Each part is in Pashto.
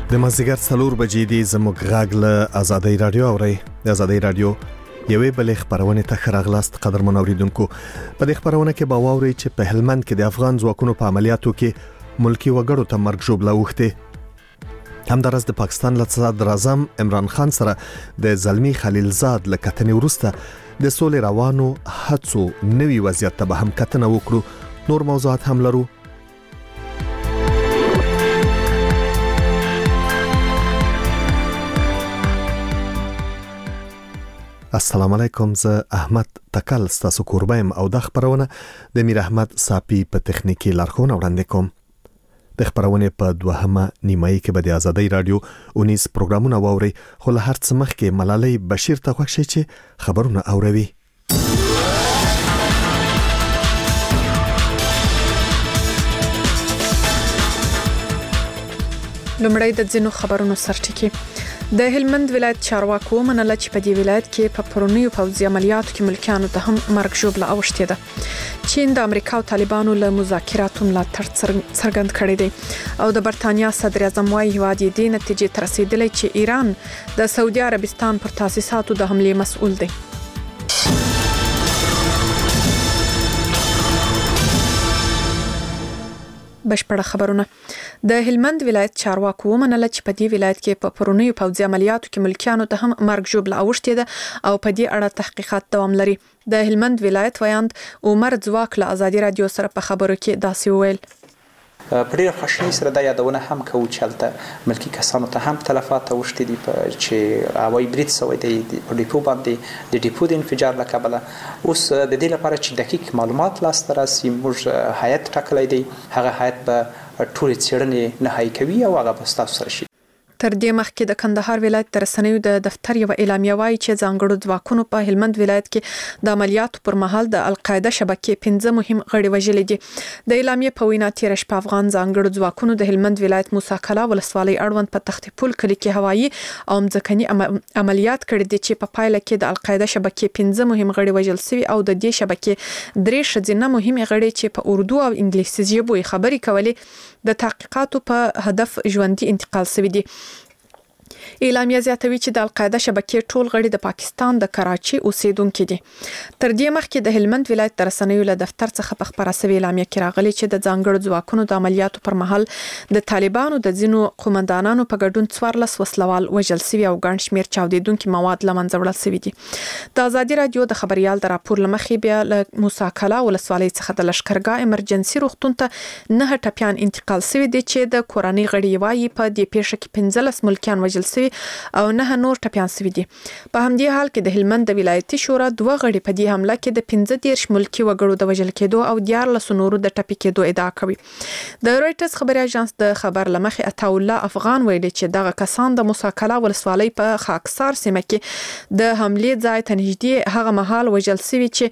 د مازیګر 4 بجې دی زموږ غاګ له آزادۍ رادیو اوري د آزادۍ رادیو یوې بلې خبرونه ته خراغلاست قدرمن اوریدونکو په دې خبرونه کې به واوري چې په هلمند کې د افغان ځواکونو په عملیاتو کې ملکی وګړو ته مرګ ژوبله وخته همدارس د پاکستان له صدر اعظم عمران خان سره د زلمی خلیلزاد له کتنې وروسته د سولې روانو هڅو نوي وضعیت ته به هم کتنه وکړو نور موضوعات هم لرو السلام علیکم زه احمد تکل ستاسو کوربایم او د خبرونه د میر احمد صافی په تخنیکی لارښوونه وړاندې کوم د خبرونه په دوهمه نیمایي کې به د آزادۍ رادیو 19 پروګرامونه واوري خو له هر څه مخکې ملالۍ بشیر ته خوښ شي چې خبرونه اوروي لومړی د ځینو خبرونو سرټکی د هلمند ولایت چارواکو منله چې په دې ولایت کې په پرونیو پوځي عملیاتو کې ملکیانو ته هم مرګ ژوبله اوښتې ده چین د امریکا او طالبانو له مذاکراتو ملاتړ څرګند کړی دی او د برتانیا صدر اعظم وايي هیواد یې دې نتیجې ته رسیدلی چې ایران د سعودي عربستان پر تاسیساتو د حملې مسؤل دی بشپړه خبرونه د هلمند ولایت چارواکو منله چې په دې ولایت کې په پرونیو پوځي عملیاتو کې ملکیانو ته هم مرګ ژوبله اوښتې ده او په دې اړه تحقیقات دوام لري د هلمند ولایت ویاند عمر ځواک له آزادۍ رادیو سره په خبرو کې داسې وویل په ډېر خوشحالۍ سره دا یادونه هم کوو چې هلته ملکي کسانو ته هم تلفات اوښتي دي چې هوایي برید شوی دی په ډیپو باندې د ډیپو د انفجار له کبله اوس د دې لپاره چې دقیق معلومات لاسته راسي موږ هیئت ټاکلی دی هغه هیئت به ټولې څېړنې نهایي کوي او هغه به ستاسو سره شي تر دې مخکې د کندهار ولایت د رسنیو د دفتر یو اعلامیه وايي چې ځانګړو ځواکونو په هلمند ولایت کې د عملیاتو پر مهال د القاعده شبکې 15 مهم غړي وژلي دي د اعلامیه په وینا تیر شپه افغان ځانګړو ځواکونو د هلمند ولایت موسی کلا ولسوالۍ اړوند په تختی پول کلی کې هوایي او ځمکني عملیات کړي دي چې په پایله کې د القاعده شبکې 15 مهم غړي وژل شوي او د دې شبکې 3 ښځینه مهم غړي چې په اردو او انګلیسي ژبو خبرې کولې د تحقیقاتو په هدف ژوندۍ انتقال شوي دي اعلامیه زیاتوي چې د القاعده شبکې ټول غړي د پاکستان د کراچي اوسیدونکو دي تر دې مخکې د هلمند ولایت د رسنیو له دفتر څخه په خبره سوي اعلامیه کې راغلي چې د ځانګړو ځواکونو د عملیاتو پر مهال د طالبانو د ځینو قومندانانو په ګډون 14 وسلوال وژل شوي او ګڼ شمېر چاودیدونکي مواد له منځه وړل شوي دي د آزادۍ رادیو د خبريال د راپور لمخې بیا له موسی کلا ولسوالۍ څخه د لشکرګاه امرجنسي روغتون ته 9 ټپيان انتقال شوي دي چې د کورنۍ غړي وايي په دې پیښه کې 15 ملکیان وژل شوي او 9 نور ټپيان شوي دي په همدې حال کې د هلمند د ولایتي شورا 2 غړي په دې حمله کې د 15 ملکی وګړو د وژل کېدو او 14 نورو د ټپي کېدو ادعا کوي د رويټرز خبري اژانس د خبر لمخې عطا الله افغان ویلي چې دغه کسان د موسی کلا ولسوالۍ په خاکسار سیمه کې د حملې ځای ته نږدې هغه مهال وژل شوي چې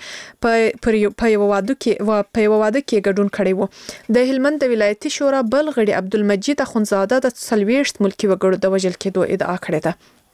په یو واده کې ګډون کړي وو د هلمند د ولایتي شورا بل غړي عبدالمجید اخونزاده د 40 ملکی وګړو د وژل کېدو ادعا کړې ده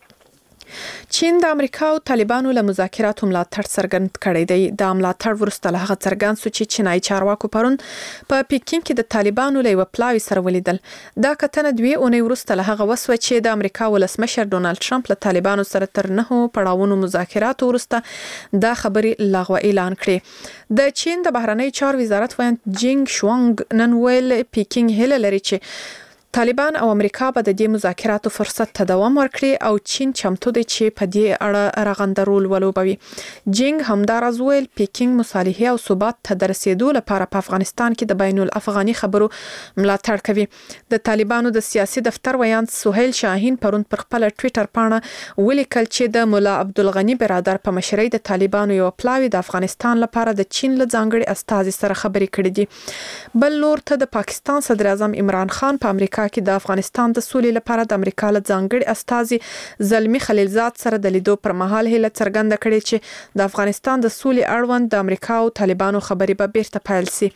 چین د امریکا او طالبانو له مذاکراتو ملاتړ څرګند کړی دی د ملاتړ وروسته له هغه څرګند شو چې چینایي چارواکو پرون په پیکینګ کې د طالبانو له یو پلاوي سره ولیدل دا کتنه 2 اونۍ وروسته له هغه وسوه چې د امریکا ولسمشر ډونالد ټرمپ له طالبانو سره تر 9 پړاوونو مذاکراتو وروسته دا خبري لغوه اعلان کړي د چین د بهرنی چارو وزارت ویاند جینګ شوانګ نن ویل پیکینګ هله لري چې طالبان او امریکا به د دې مذاکراتو فرصت ته دوام ورکړي او چین چمتو دی چې په دې اړه رغنده رول ولوبوي جینګ همداراز ویل پیکینګ مصالحه او ثبات ته د رسیدو لپاره په افغانستان کې د بین الافغاني خبرو ملاتړ کوي د طالبانو د سیاسي دفتر ویاند سهیل شاهین پرون پر خپل ټوئیټر پاڼه ولیکل چې د مولا عبدالغنی برادر په مشرۍ د طالبانو یو پلاوی د افغانستان لپاره د چین له ځانګړي استازي سره خبرې کړې دي بل لور ته د پاکستان صدر اعظم عمران خان په امریکا کې د افغانستان د سولې لپاره د امریکا له ځانګړي استازي زلمی خلیلزاد سره د لیدو پر مهال هله څرګنده کړې چې د افغانستان د سولې اړوند د امریکا او طالبانو خبرې به بیرته پیل شي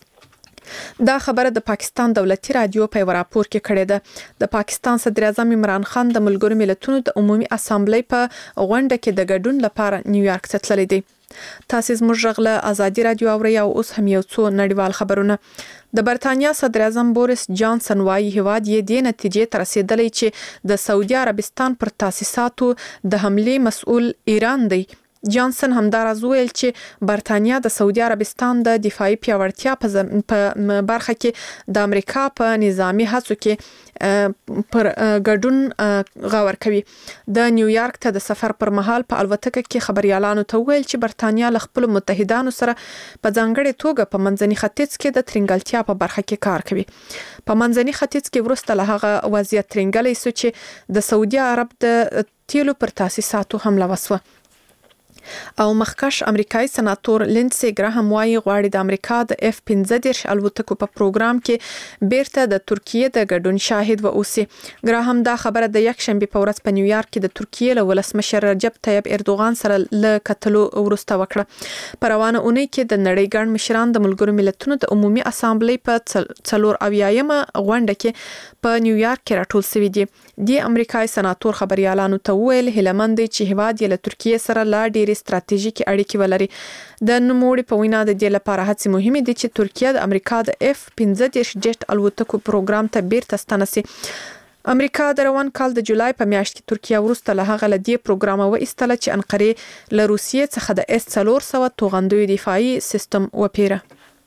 دا خبره د پاکستان دولتي رادیو په راپور کې کړې ده د پاکستان صدر اعظم عمران خان د ملګرو ملتونو د عمومي اسامبلې په غونډه کې د ګډون لپاره نیویارک ته تللی دی تاسو زموږ غږ له ازادي رادیو اورئ او اوس هم یو څو نړیوال خبرونه. د برتانیا صدر اعظم بوریس جانسن وايي هیواد یې د نتیجې تر رسیدلې چې د سعودي عربستان پر تاسیساتو د حملې مسؤل ایران دی. جانسن همداراز ویل چې برتانیا د سعودي عربستان د دفاعي پیاوړتیا په برخه کې د امریکا په نظامی هڅو کې پر ګډون غور کوي. د نیویارک ته د سفر پر مهال په الوتکه کې خبريالانو ته ویل چې برتانیا له خپل متحدانو سره په ځانګړي توګه په منځني ختیځ کې د ترنګلتیا په برخه کې کار کوي. په منځني ختیځ کې ورسته له هغه وضعیت ترنګلې سو چې د سعودي عرب د تیلو پر تاسیساتو حمله وسوه. او مخکش امریکایي سناتور لینډسي ګراهم وايي غواړي د امریکا د F-15 الوتکو په پروګرام کې بیرته د ترکیه د ګډون شاهد و اوسي. ګراهم دا خبره د یک شنبه په ورځ په نیویارک کې د ترکیه له ولسمشر رجب طیب اردوغان سره له کتلو ورسته وکړه. په روانه اونۍ کې د نړۍ ګڼ مشران د ملګرو ملتونو د عمومي اسامبلې په 4اویایم غونډه کې په نیویارک کې راټول شوي دي. د امریکایي سناتور خبريالانو ته ویل هیلمند چې هیواد یې له ترکیه سره لا ډېر ستراتیژیکي اړیکې ولري. د نوموړي په وینا د دې لپاره هڅې مهمه دي چې ترکیه د امریکا د F-15 جټ الوتکو پروګرام ته بیرته ستنه شي. امریکا د روان کال د جولای په میاشت کې ترکیه ورسته له هغه له دې پروګرام و ایستله چې انقره له روسیې څخه د S-400 توغندوی دفاعي سیستم وپیره.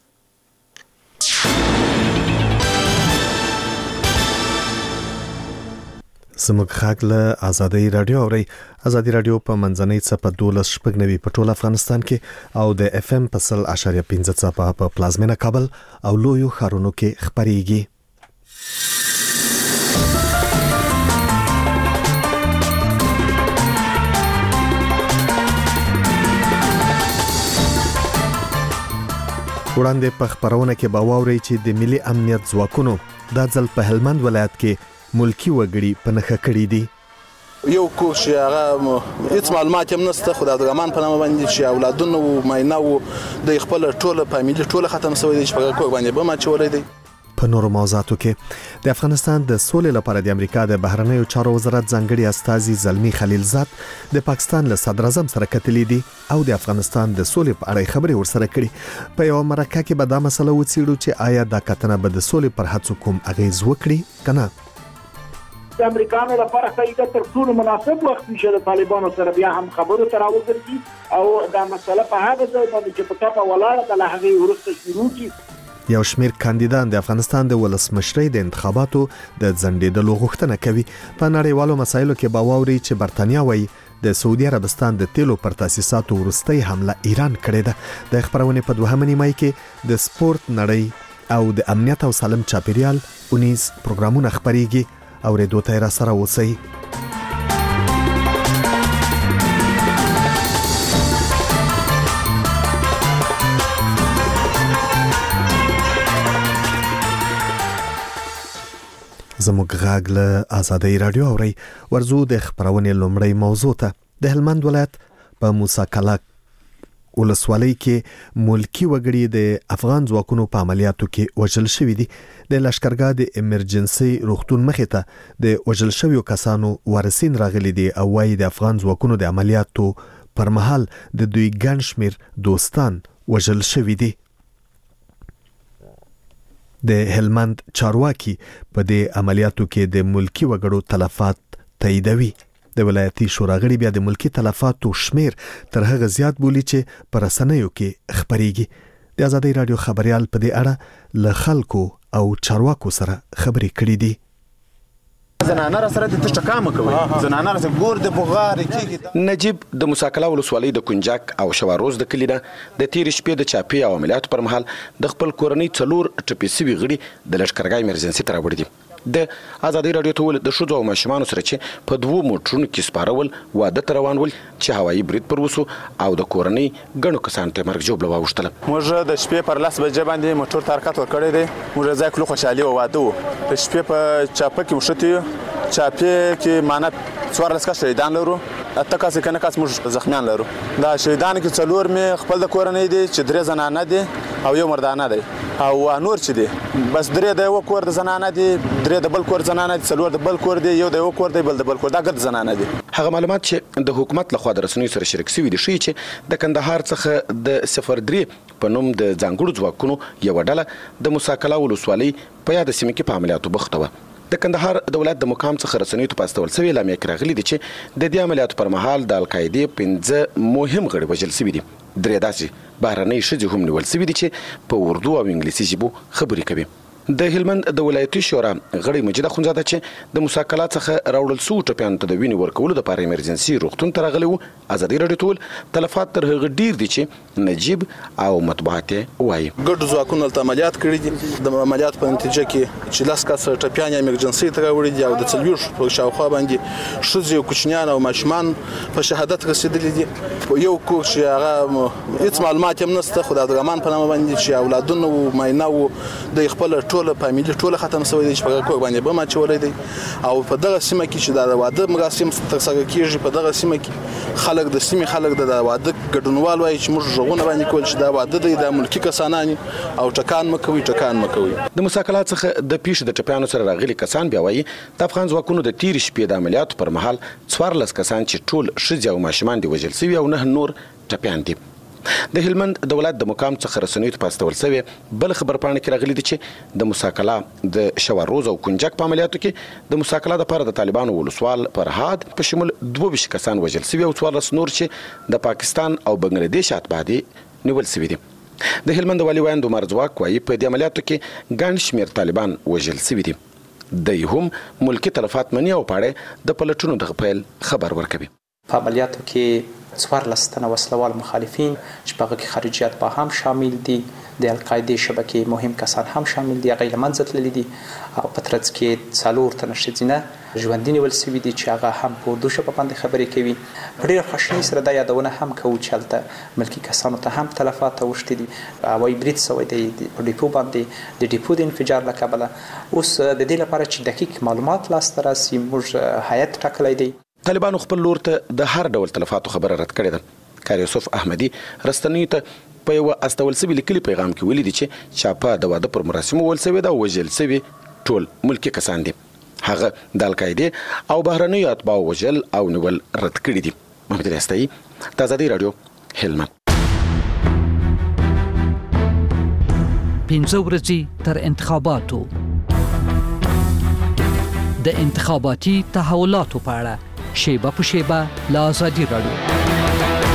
زموږ غږ له ازادي رادیو اورئ. ازادي رادیو په منځنۍ څپه 12.9 په ټول افغانستان کې او د FM په 100.15 څپه په پلازمینه کابل او لویو ښارونو کې خبريږي. وړاندې په خبرونه کې به واورئ چې د ملي امنیت ځواکونو د ځل په هلمند ولایت کې ملکی وګړي په نخښه کړی دي. یو کوش هغه هیڅ معلومات هم نشته خو د ګمان په نامه باندې چې اولادونه او ماینه د خپل ټوله فامیلی ټوله ختم شوی دي چې په کوګ باندې به ما چولې دي. په نورو موضوعاتو کې د افغانستان د سولې لپاره د امریکا د بهرنیو چارو وزارت ځانګړي استازي زلمی خلیلزاد د پاکستان له صدر اعظم سره کتلې دي او د افغانستان د سولې په اړه خبرې ورسره کړي. په یو مرکه کې به دا مسله وڅېړو چې آیا دا کتنه به د سولې پر هڅو کوم اغیز وکړي کنه. د امریکانو لپاره خیلی تر ټولو مناسب وخت نشه د طالبانو سره بیا هم خبرو تر اوسه او دا مسله په هغه ځای باندې چې په ټاپه ولاړه د لهغه ورسته شروع کی. یو شمیر کاندیدان د افغانستان د ولسمشرۍ د انتخاباتو د ځنډېدلو غوښتنه کوي. په نړیوالو مسایلو کې باوري چې برتانیا وایي د سعودي عربستان د تیلو پر تاسیساتو ورستۍ حمله ایران کړې ده. د خبرونه په دوهمه نیمه کې د سپورت نړۍ او د امنیت او سالم چاپیریال اونیز پروګرامونه خبريږي او ردو ته را سره اوسئ. زموږ غږ له ازادي رادیو اورئ. ورزو د خبرونې لومړی موضوع ته. د هلمند ولایت په موسی کلا ولسوالۍ کې ملکی وګړي د افغان ځواکونو په عملیاتو کې وژل شوي دي. د لشکرګاه د امرجنسي روغتون مخې ته د وژل شویو کسانو وارثین راغلي دي او وايي د افغان ځواکونو د عملیاتو پر مهال د دوی ګڼ شمیر دوستان وژل شوي دي. د هلمند چارواکي په دې عملیاتو کې د ملکی وګړو تلفات تاییدوي. د ولایتي شورا غړي بیا د ملکی تلفاتو شمیر تر هغه زیات بولی چې پر رسنیو کې خبريږي. د ازادي رادیو خبريال په دې اړه له خلکو او چارواکو سره خبرې کړې دي. زنانه سره د تشکامه کوي زنانه سره ګور د بغار کیږي. نجیب د موسی کلا ولسوالۍ د کنجاک او شواروز د کلینا د تیر شپې د چاپی او عملیاتو پر مهال د خپل کورنۍ 4 ټپي سوي غړي د لشکرګاه ایمرجنسي تر وړي دي. د ازادي رادیو ته ول د شوزو او ماشومان سره چې په 2 موټرونو کې سپارول واده تر روان ول چې هوایي برید پر وسو او د کورنۍ غنو کسان ته مرګ جوړ لواوشتل. موږ د شپې پر 10 بجې باندې موټر ترکات ورکړی دی. موږ ځای کلو خوشحالي و واده د شپې په چاپه کې وشته چاپه کې معنی 14 کس شهیدان لرو اته کس کنه کس موږ زخمیان لرو. دا شهیدان کې 4 می خپل د کورنۍ دي چې 3 زنانه دي او یو مردانه دی او نور چې دی بس درې د یو کور د زنانه دي درې د بل کور زنانه دي څلور د بل کور دی یو د یو کور دی بل د بل کور دا ګرد زنانه دي. هغه معلومات چې د حکومت لخوا د رسنیو سره شریک شوي دي ښیي چې د کندهار څخه د 03 په نوم د ځانګړو ځواکونو یوه ډله د موسی کلا ولسوالۍ په یاده سیمه کې په عملیاتو بوخته وه. د کندهار د ولایت د مقام څخه رسنیو ته په استول سوي اعلامیه کې راغلي دي چې د دې عملیاتو پر مهال د القاعدې 15 مهم غړي وژل سوي دي. درې داسې بهرنۍ ښځې هم نیول سوي دي چې په اردو او انګلیسي ژبو خبرې کوي. د هلمند د ولایتي شورا غړي مجید اخونزاده چې د موسی کلا څخه راوړل سوي ټپیانو ته د وینې ورکولو دپاره ایمرجنسي روغتون ته راغلي وو. ازادي راډیو ته وویل تلفات تر هغه ډیر دي چې نجیب او مطبوعات یې وایي. ګډو ځواکونو هلته عملیات کړي دي. د عملیات په نتیجه کې چې 10 کسه ټپیان یې ایمرجنسي ته راوړي دي او د 40 په شاوخوا باندې ښځې او کوچنیان او ماشومان په شهادت رسېدلي دي. یو کور چې هغه هېڅ معلومات هم نشته خو د عبدالرحمن په نامه باندې چې اولادونه وو ماینه وو د خپل ټوله فامیلي ټوله ختم شوی دی چې په کور باندې بم اچولی دی او په دغه سیمه کې چې د واده مراسم ترسره کېږي په دغه سیمه کې خلک د سیمې خلک د واده ګډونوال وایي چې موږ غوږونه باندې کول چې دا واده دی د ملکي کسانان او ټکان مکوي د موسی کلا څخه د پیښې د ټپیانو سره راغلي کسان بیا وایي د افغان ځواکونو د تېرې شپې د عملیاتو پر مهال 14 کسان چې ټول ښځې او ماشومان دي وژل سوي او 9 نور ټپیان دي. د هلمند د ولایت د مقام څخه رسنیو ته په استول سوي بل خبرپاڼه کې راغلي دي چې د موسی کلا د شواروز او کنجک په عملیاتو کې د موسی کلا دپاره د طالبانو ولسوال فرهاد په شمول 22 کسان وژل سوي او 14 نور چې د پاکستان او بنګلادیش اتباع دي نیول سوي دي. د هلمند والي ویاند عمر ځواک وایي په دې عملیاتو کې ګڼ شمېر طالبان وژل سوي دي. دوی هم ملکي تلفات مني او پاړې د پلټونو دغه پیل خبر ورکوي. په عملیاتو کې 14 تنه وسلوال مخالفین چې په هغه کې خارجیات به هم شامل دي د القاعدې شبکې مهم کسان هم شامل دي هغه له منځه تللي دي او په ترڅ کې 4 تنه ښځینه ژوندي نیول سوي دي چې هغه هم په اردو ژبه باندې خبرې کوي. په ډېره خواشینۍ سره دا یادونه هم کوو چې هلته ملکي کسانو ته هم تلفات اوښتي دي هوایي برید سوی دی په ډیپو باندې د ډیپو د انفجار له کبله. اوس د دې لپاره چې دقیق معلومات لاسته راسي موږ هیات ټاکلی دی. طالبانو خپل لور ته د هر ډول تلفاتو خبره رد کړې ده. کار یوسف احمدي رستنیو ته په یو استول سوي لیکلي پیغام کې ویلي دي چې چاپه د واده پر مراسمو وول سوي ده او وژل سوي ټول ملکي کسان دي. هغه د القاعدې او بهرنیو اتباعو وژل او نیول رد کړي دي. محمد ریاستایي د ازادي راډیو هلمند. 15 ورځې تر انتخاباتو د انتخاباتي تحولاتو په اړه شیبه په شیبه له ازادي راډیو.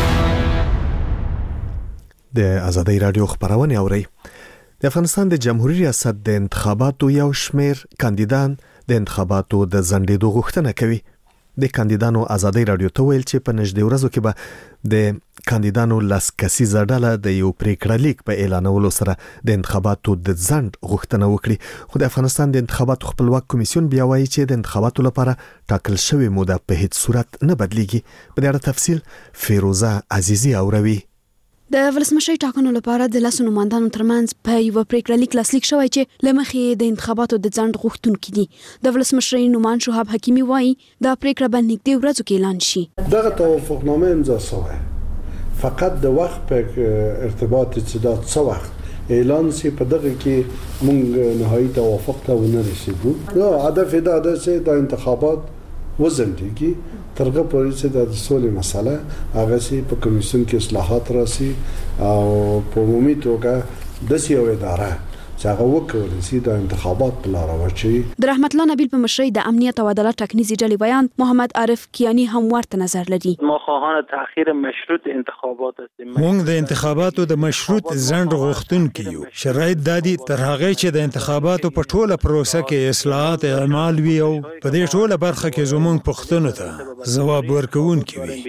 د ازادي راډیو خبرونه اوري. د افغانستان د جمهوریت ریاست د انتخاباتو یو شمیر کاندیدان د انتخاباتو د ځنډېدو غوښتنه کوي. د کاندیدانو ازادي راډیو ته ویل چې په نږدې ورځو کې به د کاندیدانو لاسکسیزه ډله د یو پریکړه لیک په اعلانولو سره د انتخاباتو د ځنډ غوښتنه وکړي. خو د افغانستان د انتخاباتو خپلواک کمیسیون بیا وایي چې د انتخاباتو لپاره ټاکل شوی موده په هیڅ صورت نه بدلیږي. په دې اړه تفصیل فیروزه عزیزی اوروي. د ولسمشر ټاکنو لپاره د لاسو نوماندانو ترمنځ په یو پریکړه لیک لاسلیک شوی چې لمخې د انتخاباتو د ځنډ غوښتونکي دي. د ولسمشر نومان شهاب حکیمی وایي دا پریکړه به نږدې ورځو کې اعلان شي. دغه توافقنامه امضا شوه فقط د وخت په ارتباط چې دا څه وخت اعلان شي په دغه کې مونږ نهایی توافق ته ونه رسیدو. دا هدف دا ده چې د انتخابات وزندگی ترغه پولیس د سولې مسله هغه سي په کمیسیون کې اصلاحات راسي او په عمومي توګه د سیو اداره چې هغه وکړي چې د انتخابات په لار ورچی. د رحمت الله نبیل په مشرۍ د امنیت او عدالت ټاکنیزې ډلې بیان محمد عارف کیانی هم ورته نظر لري. ما خواهان تأخیر مشروط انتخابات هستیم. موږ د انتخاباتو د مشروط ځنډ غوښتونکي یو. شرایط دادي تر هغه چې د انتخاباتو په ټوله پروسه کې اصلاحات اعمال وي او په دې ټوله برخه کې زموږ پوښتنو ته ځواب ورکوونکي وي.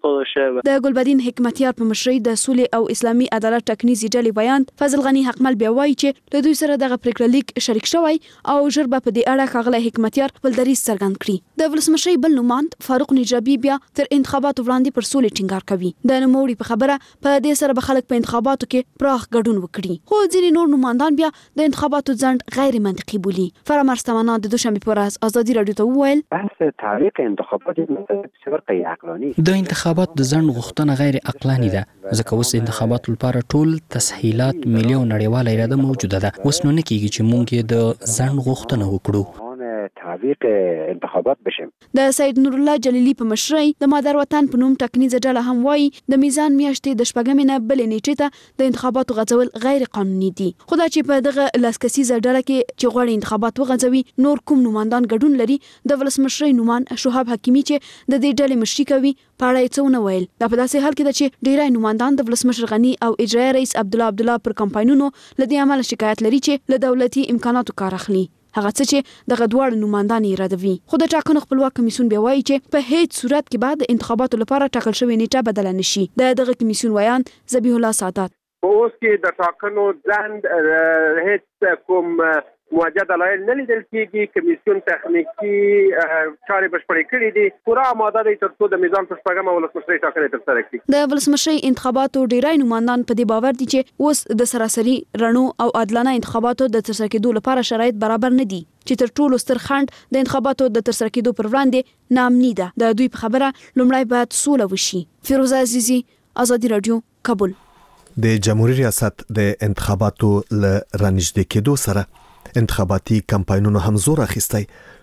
د ګلبدین حکمتیار په مشرۍ د سولې او اسلامي عدالت ټاکنیزې ډلې بیان فضل غنی حقمل بیا بیا وایي چې له دوی سره دغه پریکړه لیک شریک شوی او ژر به په دې اړه ښاغلی حکمتیار خپل دریځ څرګند کړي. د ولسمشر بل نوماند فاروق نجابي بیا تر انتخاباتو وړاندې پر سولې ټینګار کوي. د نوموړي په خبره په دې سره به خلک په انتخاباتو کې پراخ ګډون وکړي، خو ځینې نور نوماندان بیا د انتخاباتو ځنډ غیر منطقي بولي. فرامرز تمنا د دوشنبه په ورځ ازادي رادیو ته وویل بحث تعلیق انتخابات بصورت عقلانی د انتخابات د ځنډ غوښتنه غیر عقلاني ده، ځکه اوس انتخابات لپاره ټول تسهیلات ملي او نړیواله اراده موجوده ده. اوس نو نه کیږي چې مونږ یې د ځنډ غوښتنه وکړو. تعویق انتخابات بشم. د سید نور الله جلیلی په مشرۍ د مادر وطن په نوم ټاکنیزه ډله هم وایي د میزان میاشتې د شپږمې نه بلې نیټې ته د انتخاباتو غځول غیر قانوني دي. خو دا چې په دغه لاسکسیزه ډله کې چې غواړي انتخابات وغځوي نور کوم نوماندان ګډون لري، د ولسمشرۍ نومان شهاب حکیمي چې د دې ډلې مشري کوي په اړه یې څه ونه ویل. دا په داسې حال کې ده چې ډیری نوماندان د ولسمشر غني او اجرایي رئیس عبدالله پر کمپاینونو له دې امله شکایت لري چې له دولتي امکاناتو کار اخلي، هغه څه چې دغه دواړه نوماندان یې ردوي. خو د ټاکنو خپلواک کمیسیون بیا وایي چې په هیڅ صورت کې بعد انتخاباتو لپاره ټاکل شوې نیټه بدله نشي. دغه کمیسیون ویان ذبیح الله سعادت اوس کې د ټاکنو ځنډ هیڅ کوم موجه دلایل نه لیدل کېږي. کمیسیون تخنیکی چارې بشپړې کړې دي، پوره آماده دی تر څو د میزان پر شپږمه ولسمشرۍ ټاکنې ترسره کړي. د ولسمشرۍ انتخاباتو ډیری نوماندان په دې باور دي چې اوس د سراسري رڼو او عادلانه انتخاباتو د ترسره کېدو لپاره شرایط برابر نه دي، چې تر ټولو ستر خنډ د انتخاباتو د ترسره کېدو پر وړاندې ناامني ده. د دوی په خبره لومړی باید سوله وشي. فیروزه عزیزی، ازادي رادیو، کابل. د جمهوریت ریاست د انتخاباتو ل رانږدې کېدو سره انتخاباتي کمپاینونو هم زور اخیستی.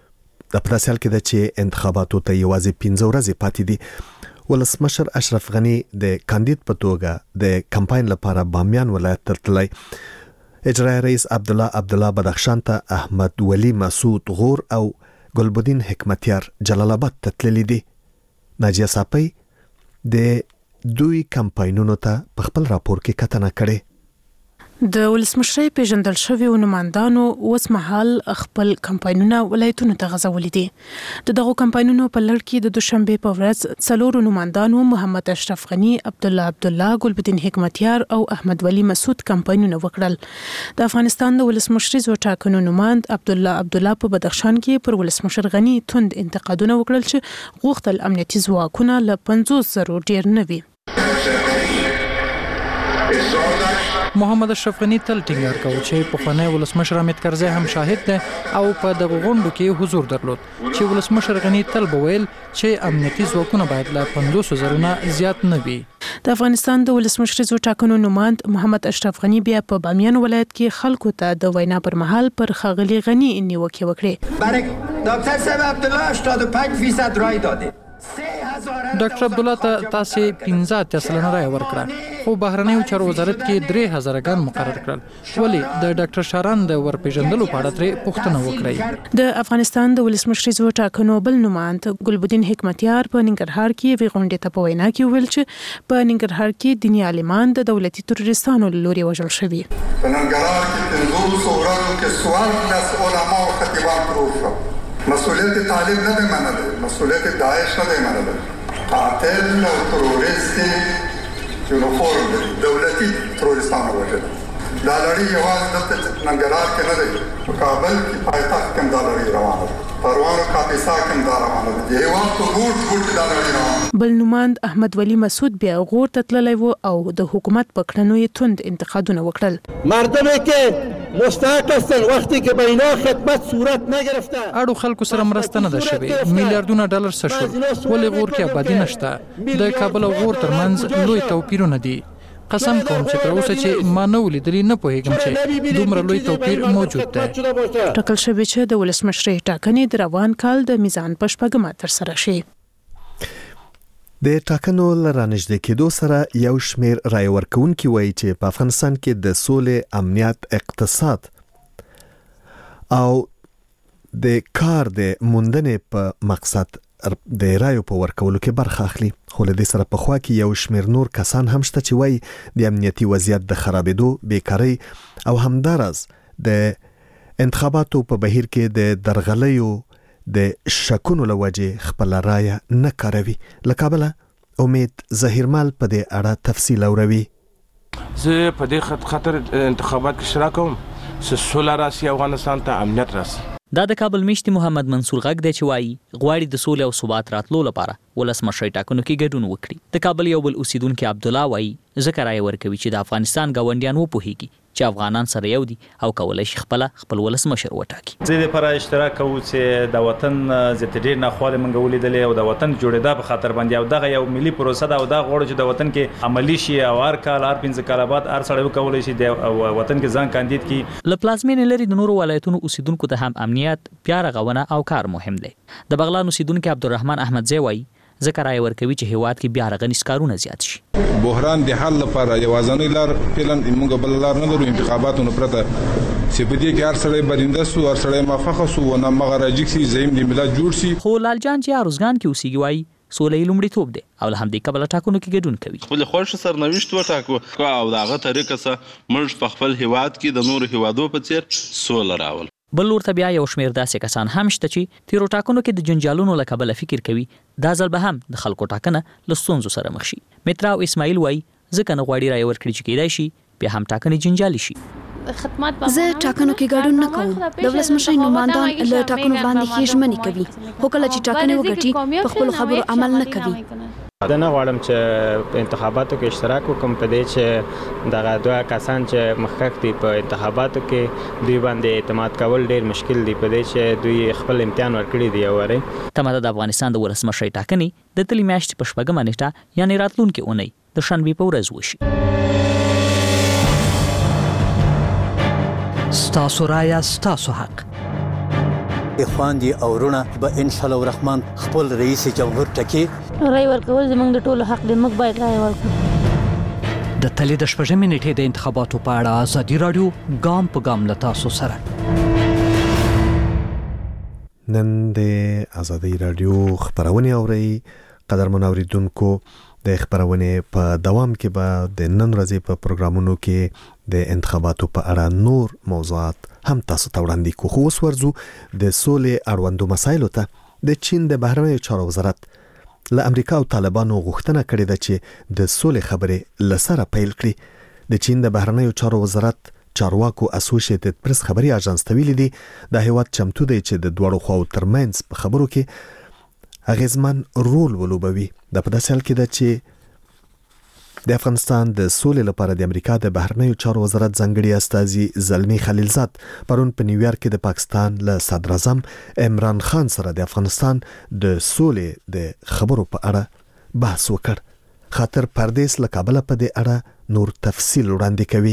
د پداسې حال کې ده چې انتخاباتو ته یوازې 15 ورځې پاتې دي. ولسمشر اشرف غني د کاندید په توګه د کمپاین لپاره بامیان ولایت ته تللی. اجرایي رئیس عبدالله بدخشان ته احمد ولی مسعود غور او ګلبدین حکمتیار جلال آباد ته تللی دي. ناجیه صافی د دوی کمپاینونو ته په خپل راپور کې کتنه کړې. د ولسمشرۍ پیژندل شویو نوماندانو اوس مهال خپل کمپاینونه ولایتونو ته غځولي دي. دغه کمپاینونو په لړ کې د دوشنبه په ورځ څلورو نوماندانو محمد اشرف غني، عبدالله، ګلبدین حکمتیار او احمد ولی مسعود کمپاینونه وکړل. د افغانستان د ولسمشریزو ټاکنو نوماند عبدالله په بدخشان کې پر ولسمشر غني توند انتقادونه وکړل چې غوښتل امنیتي ځواکونه له 50,000 ډیر نه وي. محمد اشرف غني تل ټینګار کاوه چې پخوانی ولسمشر حامد کرزی هم شاهد دی او په دغه غونډو کې حضور درلود چې ولسمشر غني تل بویل چې امنیتي ځواکونه باید له 50,000 نه زیات نه وي. د افغانستان د ولسمشریزو ټاکنو نوماند محمد اشرف غني بیا په بامیان ولایت کې خلکو ته د وینا پر مهال پر ښاغلي غني نیوکې وکړې. برای دکتر صاحب عبدالله 85% رای داده. ډاکټر عبدالله ته تاسو 15% رای ورکړه، خو بهرنیو چارو وزارت کې 3000 ګان مقرر کړل. ولی د ډاکټر شاران د ورپېژندلو په اړه ترې پوښتنه وکړئ. د افغانستان د ولسمشریزو ټاکنو بل نوماند ګلبدین حکمتیار په ننګرهار کې وی غونډې ته په وینا کې ویل چې په ننګرهار کې دیني عالمان د دولتي تروریستانو له لوري وژل شوي. په ننګرهار کې 200 ورځو کې سوال ناس علما او خطیبان پروفه مسئولیت طالب نه دی منلی، مسئولیت داعش نه دی منلی. قاتل او تروریست یونیفورم لري، دولتي تروریستان وژل. دا لړۍ یوازې دلته ننګرهار کې نه دی، په کابل کې پایتخت کې هم دا لړۍ روانه ده، پروان او کاپیسا کې هم دا روانه ده. د هېواد په ګوټ دا لړۍ روانه. بل نوماند احمد ولی مسعود بیا غور ته تللی و او د حکومت په کړنو یې توند انتقادونه وکړل. مردمی که مستحق هستند وقتی که به اینا خدمت صورت نگرفته. اړو خلکو سره مرسته نه ده شوې، میلیارډونه ډالر څه شول. ولې غور کې آبادي نشته؟ د کابل او غور ترمنځ لوی توپیرونه دي. قسم کوم چې تر اوسه چې ما نه ولیدلی، نه پوهیږم چې دومره لوی توپیر موجود دی. ټاکل شوی چې د ولسمشرۍ ټاکنې د روان کال د میزان په شپږمه ترسره شي. د ټاکنو له رانږدې کېدو سره یو شمیر رای ورکوونکي وایي چې په افغانستان کې د سولې، امنیت، اقتصاد او د کار د موندنې په مقصد د رایو په ورکولو کې برخه اخلي. خو له دې سره په خوا کې یو شمیر نور کسان هم شته چې وایي د امنیتي وضعیت د خرابېدو، بیکارۍ او همداراز د انتخاباتو په بهیر کې د درغلیو د شکونو له وجې خپل رای نه کاروي. له کابله امید ظهیرمل په دې اړه تفصیل اوروي. زه په دې خاطر انتخابات کې شرکت کوم چې سوله راشي افغانستان ته امنیت راشي. دا د کابل میشتي محمد منصور غږ دی چې وایي غواړي د سولې او ثبات راتلو لپاره ولسمشر ټاکنو کې ګډون وکړي. د کابل یو بل اوسیدونکو عبد الله وایي ځکه رائے ورکوي چې د افغانستان ګاونډیان وپوهیږي چې افغانان سره یو دي او کولای شي خپل ولسمشر وټاکي. زه لپاره اشتراک کوم چې د وطن زت ډیر نه خواله منګ ولیدل او د وطن جوړېدا په خاطر باندې او دغه یو ملي پروسه دا او دا غوړ چې د وطن کې عملی شي او هر کال هر 15 کال بعد هر سړی کولای شي د وطن کې ځان کاندید کی. ل پلازمینې لري د نورو ولایتونو اوسیدونکو ته هم امنیت پیار غونه او کار مهم دی. د بغلان اوسیدونکو عبدالرحمن احمد زوی وایي ذکر رائے ورکوي چې هیواد کې بیا رغنیز کارونه زیات شي. بحران د حل لپاره یوازینی لار پلان موږ بل لار نه لرو انتخاباتونو پرته چې په دې کې هر سړی برنده سو هر سړی موافقه سو و نه مغرض شي زیم د ملت جوړ شي. خو لال جان چې اروزګان کې اوسېږي وایي سولې لومړیتوب دی او له همدې کبله ټاکنو کې ګډون کوي. خپل خوښ سرنوشت وټاکو او دغه طریقه سره موږ په خپل هیواد کې د نورو هیوادو په څیر سوله راول. بل ورته بیا یو شمېر داسې کسان هم شته چې تیرو ټاکنو کې د جنجالونو له کبله فکر کوي دا ځل به هم د خلکو ټاکنه له ستونزو سره مخ شي. متراو اسماعیل وایي ځکه نه غواړي رایې ورکړي چې کیدای شي بیا هم ټاکنې جنجالي شي. زه ټاکنو کې ګډون نه کوم. د ولسمشر نمائندان له ټاکنو باندې ښې ژمنې کوي خو کله چې ټاکنې وګټي په خپلو خبرو عمل نه کوي. زه نه غواړم چې په انتخاباتو کې اشتراک وکړم په دې چې دغه دوه کسان چې مخکښ دي په انتخاباتو کې دوی باندې اعتماد کول ډیر مشکل دی په دې چې دوی خپل امتحان ورکړي دی اوري. تمه د افغانستان د ولسمشر ټاکنې د تلې میاشتې په شپږمه نیټه یعنی راتلونکي اونۍ د شنبې په ورځ وشي. ستاسو رایه ستاسو حق. اخوان او ورونه به ان شاء الله الرحمن خپل رئیس جمهور ټکی رای ورکول زموږ د ټولو حق دی. موږ باید رای ورکړو. د تلې د شپږمې نیټې د انتخاباتو په اړه ازادي راډیو ګام په ګام له تاسو سره. نن د ازادي راډیو خبرونه اوري. قدرمن اوریدونکو د خبرونه په دوام کې به د نن ورځې په پروګرامونو کې د انتخاباتو په اړه نور موضوعات هم تاسو ته وړاندې کوو. خو اوس ورځو د سولې اړوندو مسایلو ته. د چین د بهرنیو چارو وزارت له امریکا او طالبانو غوښتنه کړې ده چې د سولې خبرې لسره پیل کړي. د چین د بهرنیو چارو وزارت چارواکو اسوسییټډ پریس خبري اژانس ته ویلي دي د هیواد چمتو دی چې د دوړو خواو ترمنځ په خبرو کې اغیزمن رول ولوبوي. د په داسې حال کې ده چې د افغانستان د سولې لپاره د امریکا د بهرنیو چارو وزارت ځانګړي استازي زلمی خلیلزاد پرون په نیویارک کې د پاکستان له صدر اعظم عمران خان سره د افغانستان د سولې د خبرو په اړه بحث وکړ. خاطر پردیس له کابل په دې اړه نور تفصیل وړاندې کوي.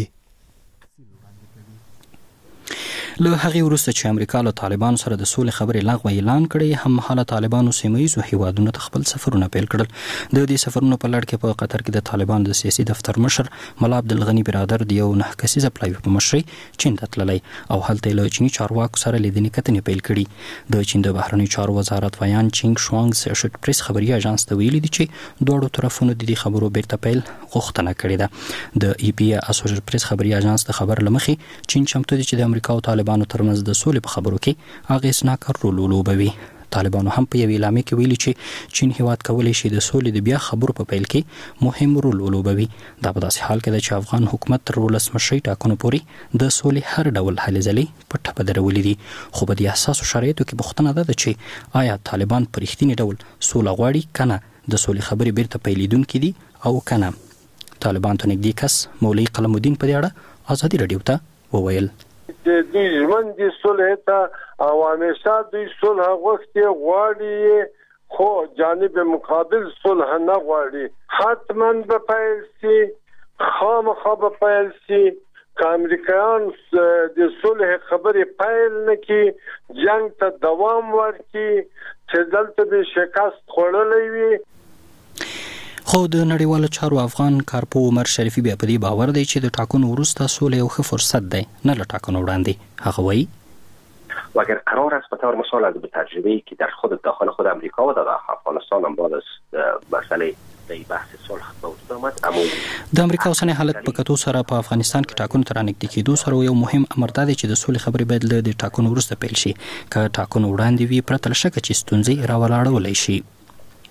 له هغه وروسته چې امریکا له طالبانو سره د سولې خبرې لغوه اعلان کړي هم مهاله طالبانو سیمه‌ییزو هیوادونو ته خپل سفرونه پیل کړل. د دې سفرونو په لړ کې په قطر کې د طالبانو د سیاسي دفتر مشر ملا عبدالغنی برادر د یو 9 کسیزه پلوي په مشرۍ چین ته تللی او هلته له چینی چارواکو سره لیدنې کتنې پیل کړي. د چین د بهرنیو چارو وزارت ویان چینګ شوانګ سیشټ پریس خبري اژانس ته ویلي دي چې دوه طرفونو د دې خبرو بیرته پیل غوښتنه کړې ده. د ای پی اسوسییټډ پریس خبري اژانس د خبر لمخې چین چمتو دي چې د امریکا او طالبانو ترمنځ د سولې په خبرو کې اغیزناک رول ولوبوي. طالبانو هم په یوې اعلامیه کې ویلي چې چین هیواد کولی شي د سولې د بیا خبرو په پیل کې مهم رول ولوبوي. دا په داسې حال کې ده چې افغان حکومت تر ولسمشرۍ ټاکنو پورې د سولې هر ډول هلې ځلې په ټپه درولې دي. خو په دې حساسو شرایطو کې پوښتنه ده چې آیا طالبان په رښتیني ډول سوله غواړي کنه د سولې خبرې بیرته پیلېدونکې دي او کنه. طالبان ته نږدې کس مولوي قلم الدین په دې اړه ازادي راډیو ته وویل د دوی ژوند د صلح ته او همیشه دوی صلح غوښتي غواړي خو جانب مقابل صلح نه غواړي. حتما به پیل شي خامخا به پیل شي که امریکایان د صلح خبرې پیل نه کړي جنگ ته دوام ورکړي چې دلته به شکست خوړلی وي. خو د نړیوالو چارو افغان کارپو عمر شریفی بیا په دې باور دی چې د ټاکنو وروسته سولې یو ښه فرصت دی نه له ټاکنو وړاندې. هغه وایي و اگر قرار است به طور مثال از به تجربه‌ای که در خود داخل خود امریکا و در افغانستان هم بعد از مسئله د بحث صلح به وجود آمد د امریکا اوسنی حالت په کتو سره په افغانستان کې ټاکنو ته رانږدې کېدو سره یو مهم امر دا دی چې د سولې خبرې باید له د ټاکنو وروسته پیل شي. که ټاکنو وړاندې وي پرته له شکه چې ستونزې راولاړولی شي.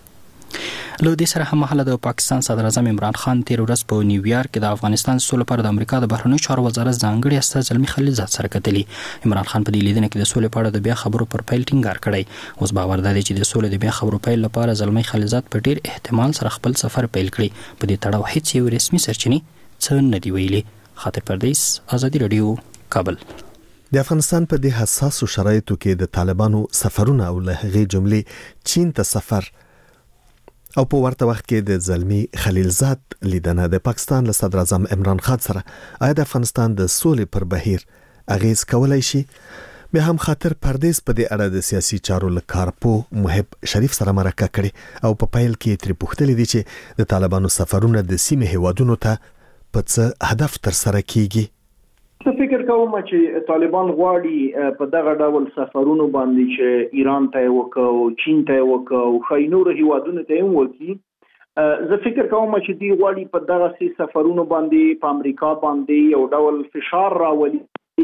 له دې سره هم مهاله د پاکستان صدر اعظم عمران خان تیر ورځ په نیویارک کې د افغانستان سولې لپاره د امریکا د بهرنیو چارو وزارت ځانګړي استازی زلمی خلیلزاد سره کتلي. عمران خان په دې لیدنه کې د سولې په اړه د بیا خبرو پر پیل ټینګار کړی. اوس باور دی چې د سولې د بیا خبرو پیل لپاره زلمی خلیلزاد په ډیر احتمال سره خپل سفر پیل کړي. په دې تړاو هیڅ یو رسمي سرچینې څه نه دی ویلي. خاطر پردیس، آزادي رادیو، کابل. د افغانستان په دې حساسو شرایطو کې د طالبانو سفرونه او له هغې جملې چین ته سفر او په ورته وخت کې د زلمی خلیلزاد لیدنه د پاکستان له صدر اعظم عمران خان سره آیا د افغانستان د سولې پر بهیر اغیز کولای شي؟ به هم خاطر پردیس په دې اړه د سیاسي چارو له کارپو محب شریف سره مرکه کړي او په پیل کې تر پوښتنې دي چې د طالبانو سفرونه د سیمې هیوادونو ته په څه هدف تر سره کیږي. زه فکر کوم چې طالبان غواړي په دغه ډول سفرونو باندې چې ایران ته وکاو، چین ته وکاو، خو نور هیوادونو ته هم وکي. زه فکر کوم چې دی غواړي په دغه سي سفرونو باندې په امریکا باندې یو ډول فشار راولي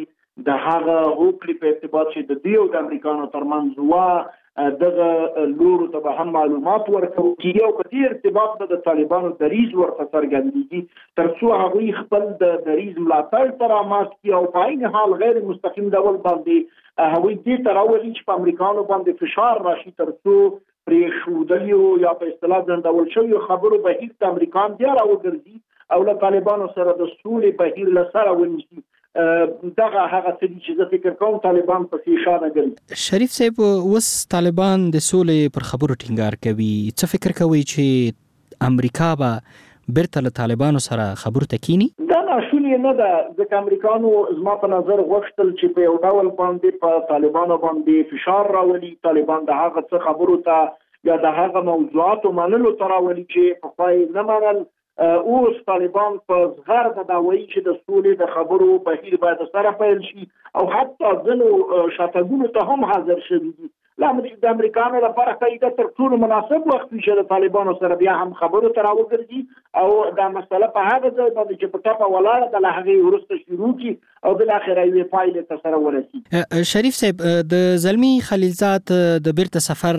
د هغه هوکړې په ارتباط چې د دیو د امریکانو ترمنځ وا دغه لورو ته هم معلومات ورکوي او په دې ارتباط د طالبانو دریز ورته څرګندېږي ترڅو هغوی خپل د دریز ملاتړ تر امات کی او په عین حال غیر مستقیم ډول باندې هغوی دې تر اولي چې په امریکانو باندې فشار راشي ترڅو پرې شودلیو یا په اصطلاح ځندول شوی خبرو بهیر د امریکان بیا راوګرځي او له طالبانو سره د سولې بهیر له سره ونیسي. دغه هغه څه چې زه فکر کوم طالبان په اشاره کوي. شریف صاحب، اوس طالبان د سولې پر خبرو ټینګار کوي. څه فکر کوي چې امریکا به بیرته له طالبانو سره خبرو ته کینی؟ دا ناشونې نه ده، ځکه امریکانو زما په نظر غوښتل چې په یو ډول باندې په طالبانو باندې فشار راولي، طالبان د هغه څه خبرو ته یا د هغه موضوعاتو منلو ته راولي چې په پای نه منل. اوس طالبان په زغر د داوی چې د سولې د خبرو بهیر باید سره پیل شي او حتی ځنو شاتګونو ته هم حاضر شوي دي. د امریکانو لپاره دا تر ټولو مناسب وخت چې د طالبانو سره بیا هم خبرو ته راوګرځي او دا مسله په هغه ځای باندې چې په ټاپه ولاړه د له هغې وروسته شروع کړي او بالاخره یوې پایلې ته سره ورسي. شریف صاحب، د زلمی خلیلزاد د بیرته سفر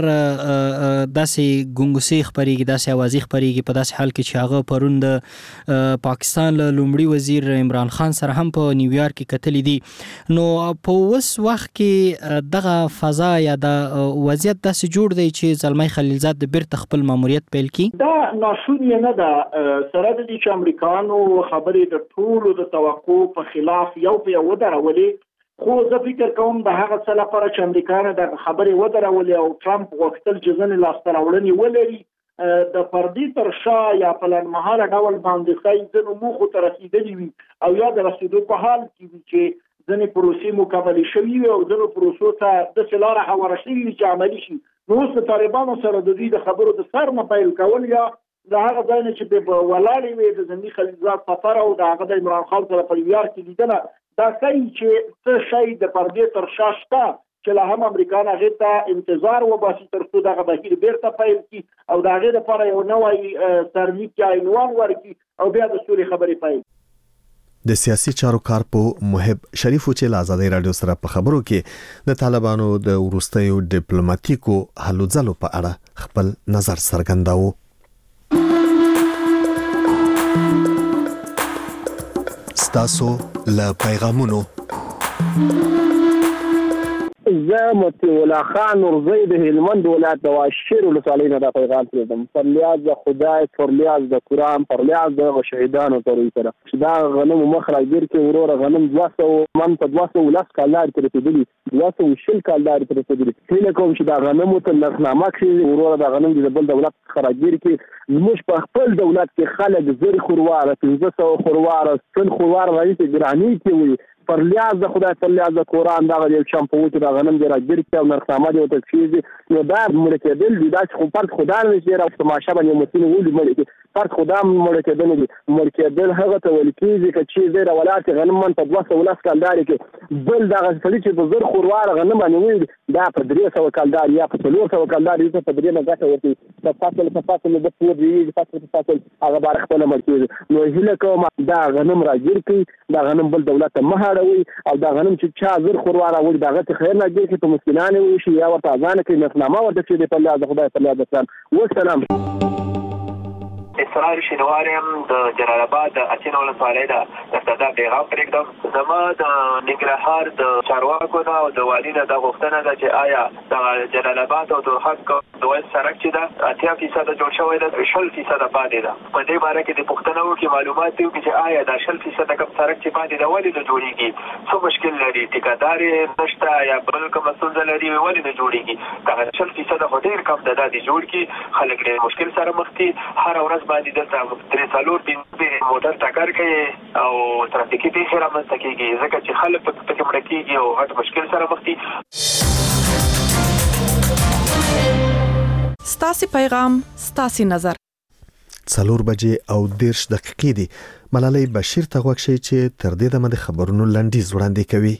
داسې ګونګوسې خپرېږي، داسې اوازې خپرېږي په داسې حال کې چې هغه پرون د پاکستان له لومړي وزیر عمران خان سره هم په نیویارک کې کتلي دي. نو په اوس وخت کې دغه فضا یا د وضعیت داسې جوړ دی چې زلمی خلیلزاد د بیرته خپل ماموریت پیل کړي؟ دا ناشونې نه ده، سره د دې چې امریکانو خبرې د ټولو د توقع په خلاف یو په یو ودرولې. خو زه فکر کوم د هغه څه لپاره چې امریکانو د خبرې ودرولې او ټرمپ غوښتل چې ځینې لاسته راوړنې ولري د فردي تر شا یا په لنډمهاله ډول باندې ښایي ځینو موخو ته رسېدلي وي او یا د رسېدو په حال کې وي چې ځینې پروسې مکملې شوي وي او ځینو پروسو ته داسې لاره هواره شوي وي چې عملي شي. نو اوس د طالبانو سره د دوی د خبرو د سر نه پیل کول یا د هغه ځای نه چې په ولاړې وي د زلمی خلیلزاد سفر او د هغه د عمران خان سره په نیویارک کې لیدنه، دا ښایي چې څه شی د پردې تر شا شته چې لا هم امریکان هغې ته انتظار وباسي ترڅو دغه بهیر بیرته پیل کړي او د هغې لپاره یو نوی سرلیک یا عنوان ورکړي او بیا د سولې خبرې پیل. د سیاسي چارو کارپو محب شریف چې له آزادۍ رادیو سره په خبرو کې د طالبانو د وروستیو ډیپلوماټیکو هلو ځلو په اړه خپل نظر څرګنداوه. ستاسو له پیغامونو زه مفتي الله خان نورزی د هلمند ولایت د واشیر ولسوالۍ نه دا پیغام کړم. پر لیاز د خدای، پر لیاز د قرآن، پر لیاز د شهیدانو تروي سره چې دا غنم مخ راګیر کې وروره غنم 200 من په 210 کالدار تر رسیدلی 210 کالدار تر رسیدلی. هیله کوم چې دا غنم ته نخنامه کړي وروره دا غنم د بل دولت خراګیر کې زموږ په خپل دولت کې خلک زری خورواره 1500 خورواره سن خورواره رئیس ګرانی کې وي. پر لیاز د خدای، پر لیاز د قرآن دغه یو چمپو چې دا غنم دی راګیر کې او نرخنامه دی ورته کېږي. نو دا مړه کېدل دي، دا چې خو فرد خدای نه شي را تماشا باندې متین ولې مړه کې فرض خدام مړ کېدل دي مړ کېدل هغه ته ویل کېږي چې زه ولات غنم من په 210 کالداري کې بل دغه سړي چې په زر خوروار غنم باندې دا په 300 کالداري یا په 400 کالداري په درې نه غټه ورته په فاصله د پور دی فاصله هغه بار خپل مړ کېږي نو هله کوم دا غنم راګیر کی دا غنم بل دولت ته مهاروي او دا غنم چې چا زر خوروار او دغه ته خیر نه دی چې په مسکینانه وي شي یا ورته ځان کې نفنامه ورته چې په الله خدای په الله وسلام والسلام اسرار شینواریم د جلال آباد د اچین ولسوالۍ د پیغام پرېږدم زما د ننګرهار د چارواکو نه او د والي نه دا غوښتنه ده چې آیا د جلال آباد او دورحق دوه سړک چې ده 80% جوړ شوی ده 60% پاتې ده په دې باره کې د پوښتنه وکړي معلومات دي چې آیا دا 60% کوم سړک چې پاتې ده ولې نه جوړیږي څه مشکل لري ټیکادار نشته یا بل کوم ستونزه لري ولې نه جوړیږي دا 60% خو ډېر کم ده د جوړ کی خلک ډېر مشکل سره مخ دي هر ورځ باندې دلته درې څلور پنځه موټر ټکر کوي او ترافیکي پیښې رامنځته کېږي ځکه چې خلک پکې مړه کېږي او غټ مشکل سره مخ دي. ستاسي پیغام ستاسي نظر 4 بجې او 10 دقیقې دي. ملالۍ بشیر ته غوښتل شي چې تر دې دمه د خبرونو لنډیز وړاندې کوي.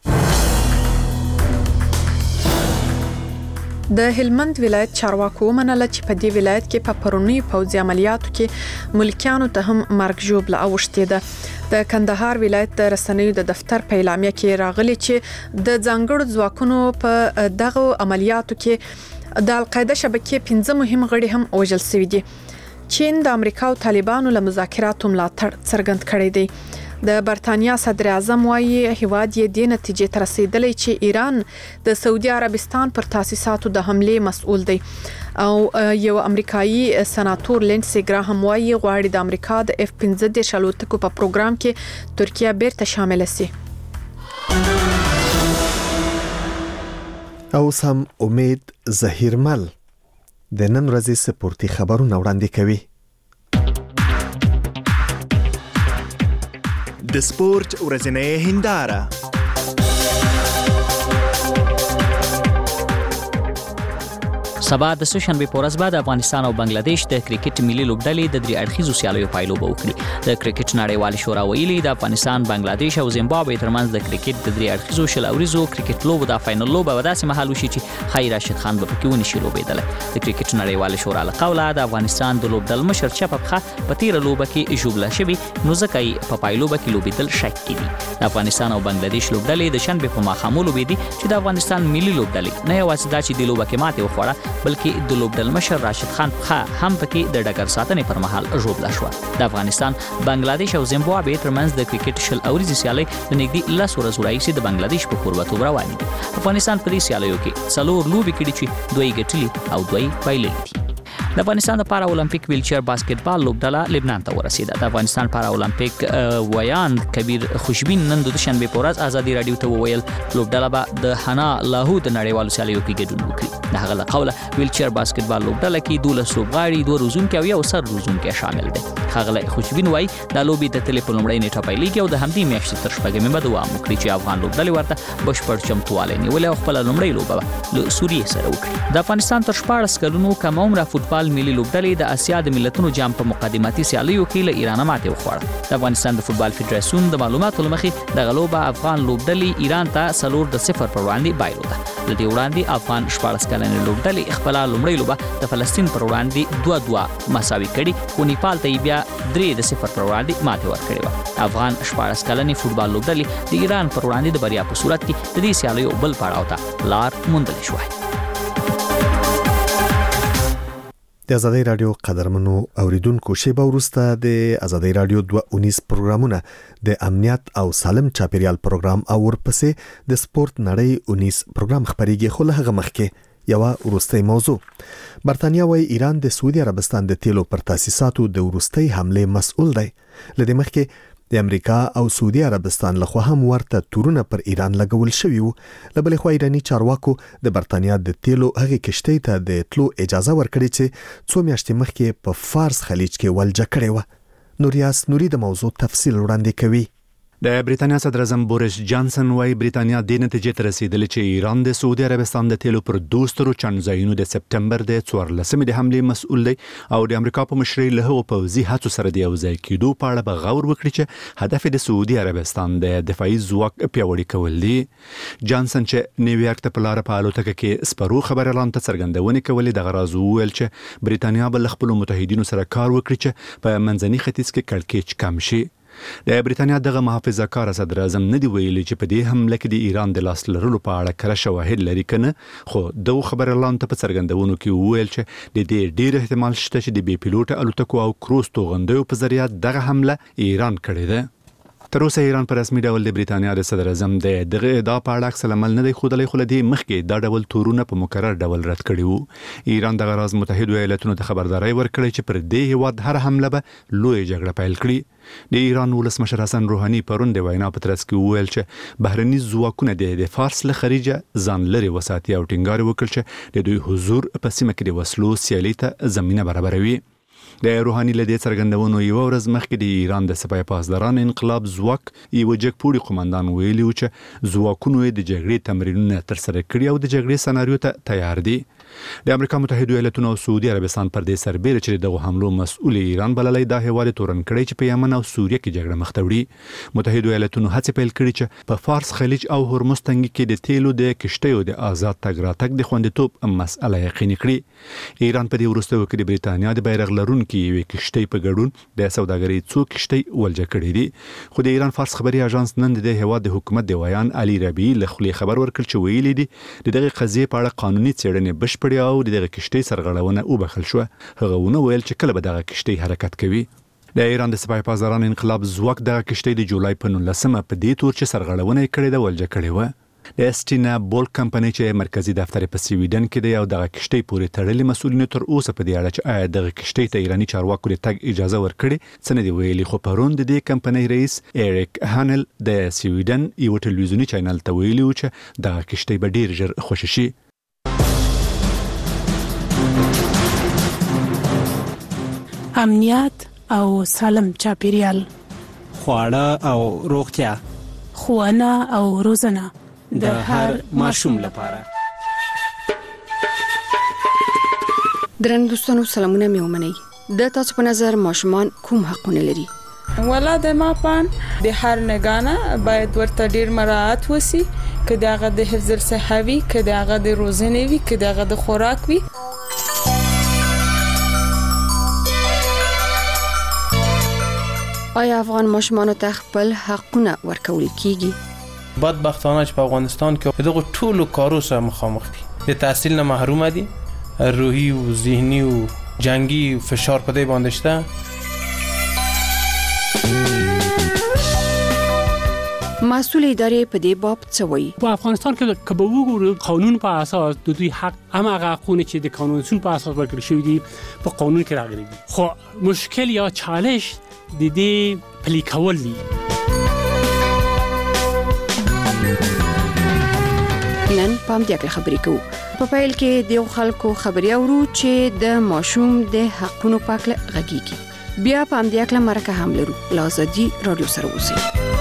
د هلمند ولایت چارواکو منله چې په دې ولایت کې په پرونی پوځي عملیاتو کې ملکیانو ته هم مرګ ژوبله اوښتې ده. د کندهار ولایت د رسنیو د دفتر په اعلامیه کې راغلي چې د ځانګړو ځواکونو په دغه عملیاتو کې د القاعده شبکې 15 مهم غړي هم وژل شوي دي. چین د امریکا او طالبانو له مذاکراتو ملاتړ څرګند کړی دی. د برتانیا صدر اعظم وايي هیواد یې د نتیجې تر رسیدلی چې ایران د سعودي عربستان پر تاسیساتو د حمله مسؤل دی او یو امریکایي سناتور لینډسي ګراهم وايي غواړي د امریکا د F-15 الوتکو په پروګرام کې ترکیه بیرته شامل شي. او سم امید زهیرمل د نن ورځې سپورتي خبرونه وړاندې کوي. د سپورت ورځنۍ هنداره سبا د سوشنبه په ورځ بعد افغانستان او بنگلاديش د کرکټ ملي لوبډلې د درې اړخیزو سیالیو پایلو به وکړي. د کرکټ نړیوال شورا ویلي د افغانستان، بنگلاديش او زیمبابوې ترمنځ د کرکټ د درې اړخیزو شل اوریزو کرکټ لوبو د فائنل لوبه وداسې مهال وشي چې خیر راشد خان به پکې ونشي لوبېدل. د کرکټ نړیوال شورا له قوله د افغانستان د لوبډل مشر چپخه په تیر لوبه کې جوړه شوی نو ځکه یې په پایلوبه کې لوبېدل شک کړي. د افغانستان او بنگلاديش لوبډلې د شنبه په ماښام لوبېدي چې د افغانستان ملي لوبډلې نه یوازې دا چې د لوبه کې ماته وخوړه بلکې د لوبډل مشر راشد خان هم پکې د ډګر ساتنې پر مهال ژوبله شو. د افغانستان، بنگلاديش او زیمبابوې ترمنځ د کرکټ شل اوریزې سیالۍ د نږدې 10 ورځې راهیسې د بنگلاديش په کوربتوب روانې دي. افغانستان په دې سیالیو کې 4 لوبې کړې چې 2 ګټلې او 2 بایللې دي. د افغانستان د پارا اولمپیک ویلچر باسکټبال لوبډله لبنان ته ورسیده. د افغانستان پارا اولمپیک ویاند کبیر خوشبین نن د شنبه په ورځ ازادي رادیو ته وویل لوبډله به د حنا لاهو د نړیوالو سیالیو کې ګډون وکړي. د هغه له قوله ویلچر باسکټبال لوبډله کې 12 لوبغاړي، 2 روزونکي او 1 سر روزونکي شامل دي. هغه خوشبین وایي د لوبې د تلې په لومړۍ نیټه پیلېږي او د همدې میاشتې تر شپږمې به دوام وکړي چې افغان لوبډلې ورته بشپړ چمتووالی نیولې او خپله لومړۍ لوبه له سوریې سره وکړي. د افغانستان تر 14 کلونو کم عمره فوټبال ملي لوبډلې د اسیا د ملتونو جام په مقدماتي سیالیو کې له ایران ماته وخوړه. د افغانستان د فوټبال فدراسیون د معلوماتو لمخې د غلوبه افغان لوبډلې ایران ته 4-0 پر وړاندې بایلوده. د دې وړاندې افغان 14 کلنې لوبډلې خپل لومړۍ لوبه د فلسطین پر وړاندې 2-2 مساوي کړي خو نیپال ته بیا 3-0 پر وړاندې ماته ورکړې و. افغان 14 کلنې فوټبال لوبډلې د ایران پر وړاندې د بریا په صورت کې د دې سیالیو بل پړاو ته لار موندل شوه. د آزادۍ رادیو قدرمنو اوریدونکو، شیبه وروسته د آزادۍ رادیو 219 پروګرامونه د امنیت او سالم چاپیریال پروګرام او ورپسې د سپورت نړۍ 19 پروګرام خبريږي. خو له هغه مخکې یو وروستۍ موضوع. برتانیا وايي ایران د سعودي عربستان د تیلو پر تاسیساتو د وروستۍ حمله مسؤل دی. لدې مخکې د امریکا او سعودي عربستان لخوا هم ورته تورونه پر ایران لګول شوی وو. لبل خو ایرانی چارواکو د برتانیا د تیلو هغه کشتۍ ته د تلو اجازه ورکړي چې 2 میاشتې مخکې په فارس خلیج کې ولجه کړې و. نوریاس نوري د موضوع تفصیل وړاندې کوي. د بریتانیا صدر اعظم بوریس جانسن وايي بریتانیا د نتیجې ته رسیدلې چې ایران د سعودي عربستان د تیلو پر دوسترو چنځایونو د سپټمبر د 14 د حمله مسؤل دی او د امریکا په مشرۍ له هغو پوځي هڅو سره د یوځای کېدو په اړه به غور وکړي چې هدف د سعودي عربستان د دفاعي ځواک پیاوړي کول دي. جانسن چې نیویارک ته په لار په الوتکه کې سپرو خبر اعلان ته څرګندونې کولې د غراز ویل چې بریتانیا به خپل متحدینو سره کار وکړي چې په منځني ختیځ کې کړکېچ کم شي. د بریتانیا دغه محافظه کار صدر اعظم نه دی ویلي چې په دې حمله کې د ایران د لاس لرلو په اړه کره شواهد لري کنه، خو دغه خبر اعلان ته په څرګندونو کې ویل چې د دې ډیر احتمال شته چې د بي پیلوټ الوتکو او کروز توغندیو په ذریعہ دغه حمله ایران کړې ده. تر اوسه ایران په رسمي ډول د بریتانیا د صدر اعظم دغه ادعا په اړه عکس العمل نه دی ښودلی، خو له دې مخکې دا ډول تورونه په مکرر ډول رد کړي وو. ایران دغه راز متحدو ایالاتونو ته خبرداری ورکړی چې پر دې هیواد هر حمله به لوی جګړه پیل کړي. د ایران ولسمشر حسن روحاني پرون د وینا په ترڅ کې وویل چې بهرني ځواکونه د فارس له خلیجه ځان لري وساتي او ټینګار وکړ چې د دوی حضور په سیمه کې د وسلو سیالي ته زمینه برابروي. د روحاني له دې څرګندونو یو ورځ مخکې د ایران د سپاه پاسداران انقلاب ځواک یو جګپوړي قومندان ویلي و چې ځواکونو د جګړې تمرینونه ترسره کړي او د جګړې سناریو ته تیار دي. د امریکا متحده ایالاتونو او سعودي عربستان پر دې سربېره چې دغه حملو مسؤل ایران بللی دا هیواد تورن کړی چې په یمن او سوریه کې جګړه مخ ته وړي. متحده ایالاتونو هڅې پیل کړي چې په فارس خلیج او هرمز تنګي کې د تیلو د کشتیو د آزاد تګ راتګ د خوندیتوب مسأله یقیني کړي. ایران په دې وروستیو کې د بریتانیا د بیرغ لرونکو یوې کشتۍ په ګډون د سوداګرۍ څو کشتۍ ولجه کړې دي. خو د ایران فارس خبري اژانس نن د هیواد د حکومت د ویان علي ربیع له خولې خبر ورکړ چې ویلي دي د دغه قضیې په اړه قانوني څېړنې بشپړې او د دغه کشتۍ سرغړونه وبخښل شو. هغه ونه ویل چې کله به دغه کشتۍ حرکت کوي. د ایران د سپاه پاسداران انقلاب ځواک دغه کشتۍ د جولای په 19 په دې تور چې سرغړونه کړې ده ولجه کړې و. د اسټینا بول کمپنۍ چې مرکزی دفتر په سویډن کې دی او دغه کشتۍ پورې تړلې مسؤلینو تر اوسه په دې اړه چې آیا دغه کشتۍ ته ایرانی چارواکو د تګ اجازه ورکړي څه نه دی ویلي. خو پرون د دې کمپنۍ رئیس ایریک هانل د سویډن یو ټلویزیونی چینل ته ویلي و چې دغه کشتۍ به ډیر ژر خوشی شي. امنیت او سالم چاپیریال، خواړه او روغتیا، ښوونه او روزنه د هر ماشوم لپاره. درنو دوستانو سلامونه مې ومنئ. د تاسو په نظر ماشومان کوم حقونه لري؟ ولادت ماپان د هر نگانه باید ورته ډیر مراعات وسی، که دغه د حفظ الصحه وي، که دغه د روزنې وي، که دغه د خوراک وي. آیا افغان ماشومانو ته خپل حقونه ورکول کیږي؟ بدبختانه چې په افغانستان کې دغه ټولو کارو سره مخامخ دي. د تحصیل نه محروم دي، روحي او ذهني او جنگي فشار په دې باندې شته. مسؤل ادارې په دې باب څه وایي؟ په افغانستان کې کبه وګورو قانون په اساس د دوی حق هغه حقونه چې د قانون په اساس ورکړل شوی دي په قانون کې راغلي دي. خو مشکل یا چالش د دې پلي کول دي. نن پام دې کې خبرې کوو. په پیل کې د خلکو خبري اورو چې د ماشوم د حقونو په اړه غږیږي. بیا پام دې کې مرکه هم لرو. لازدي رادیو سره اوسئ.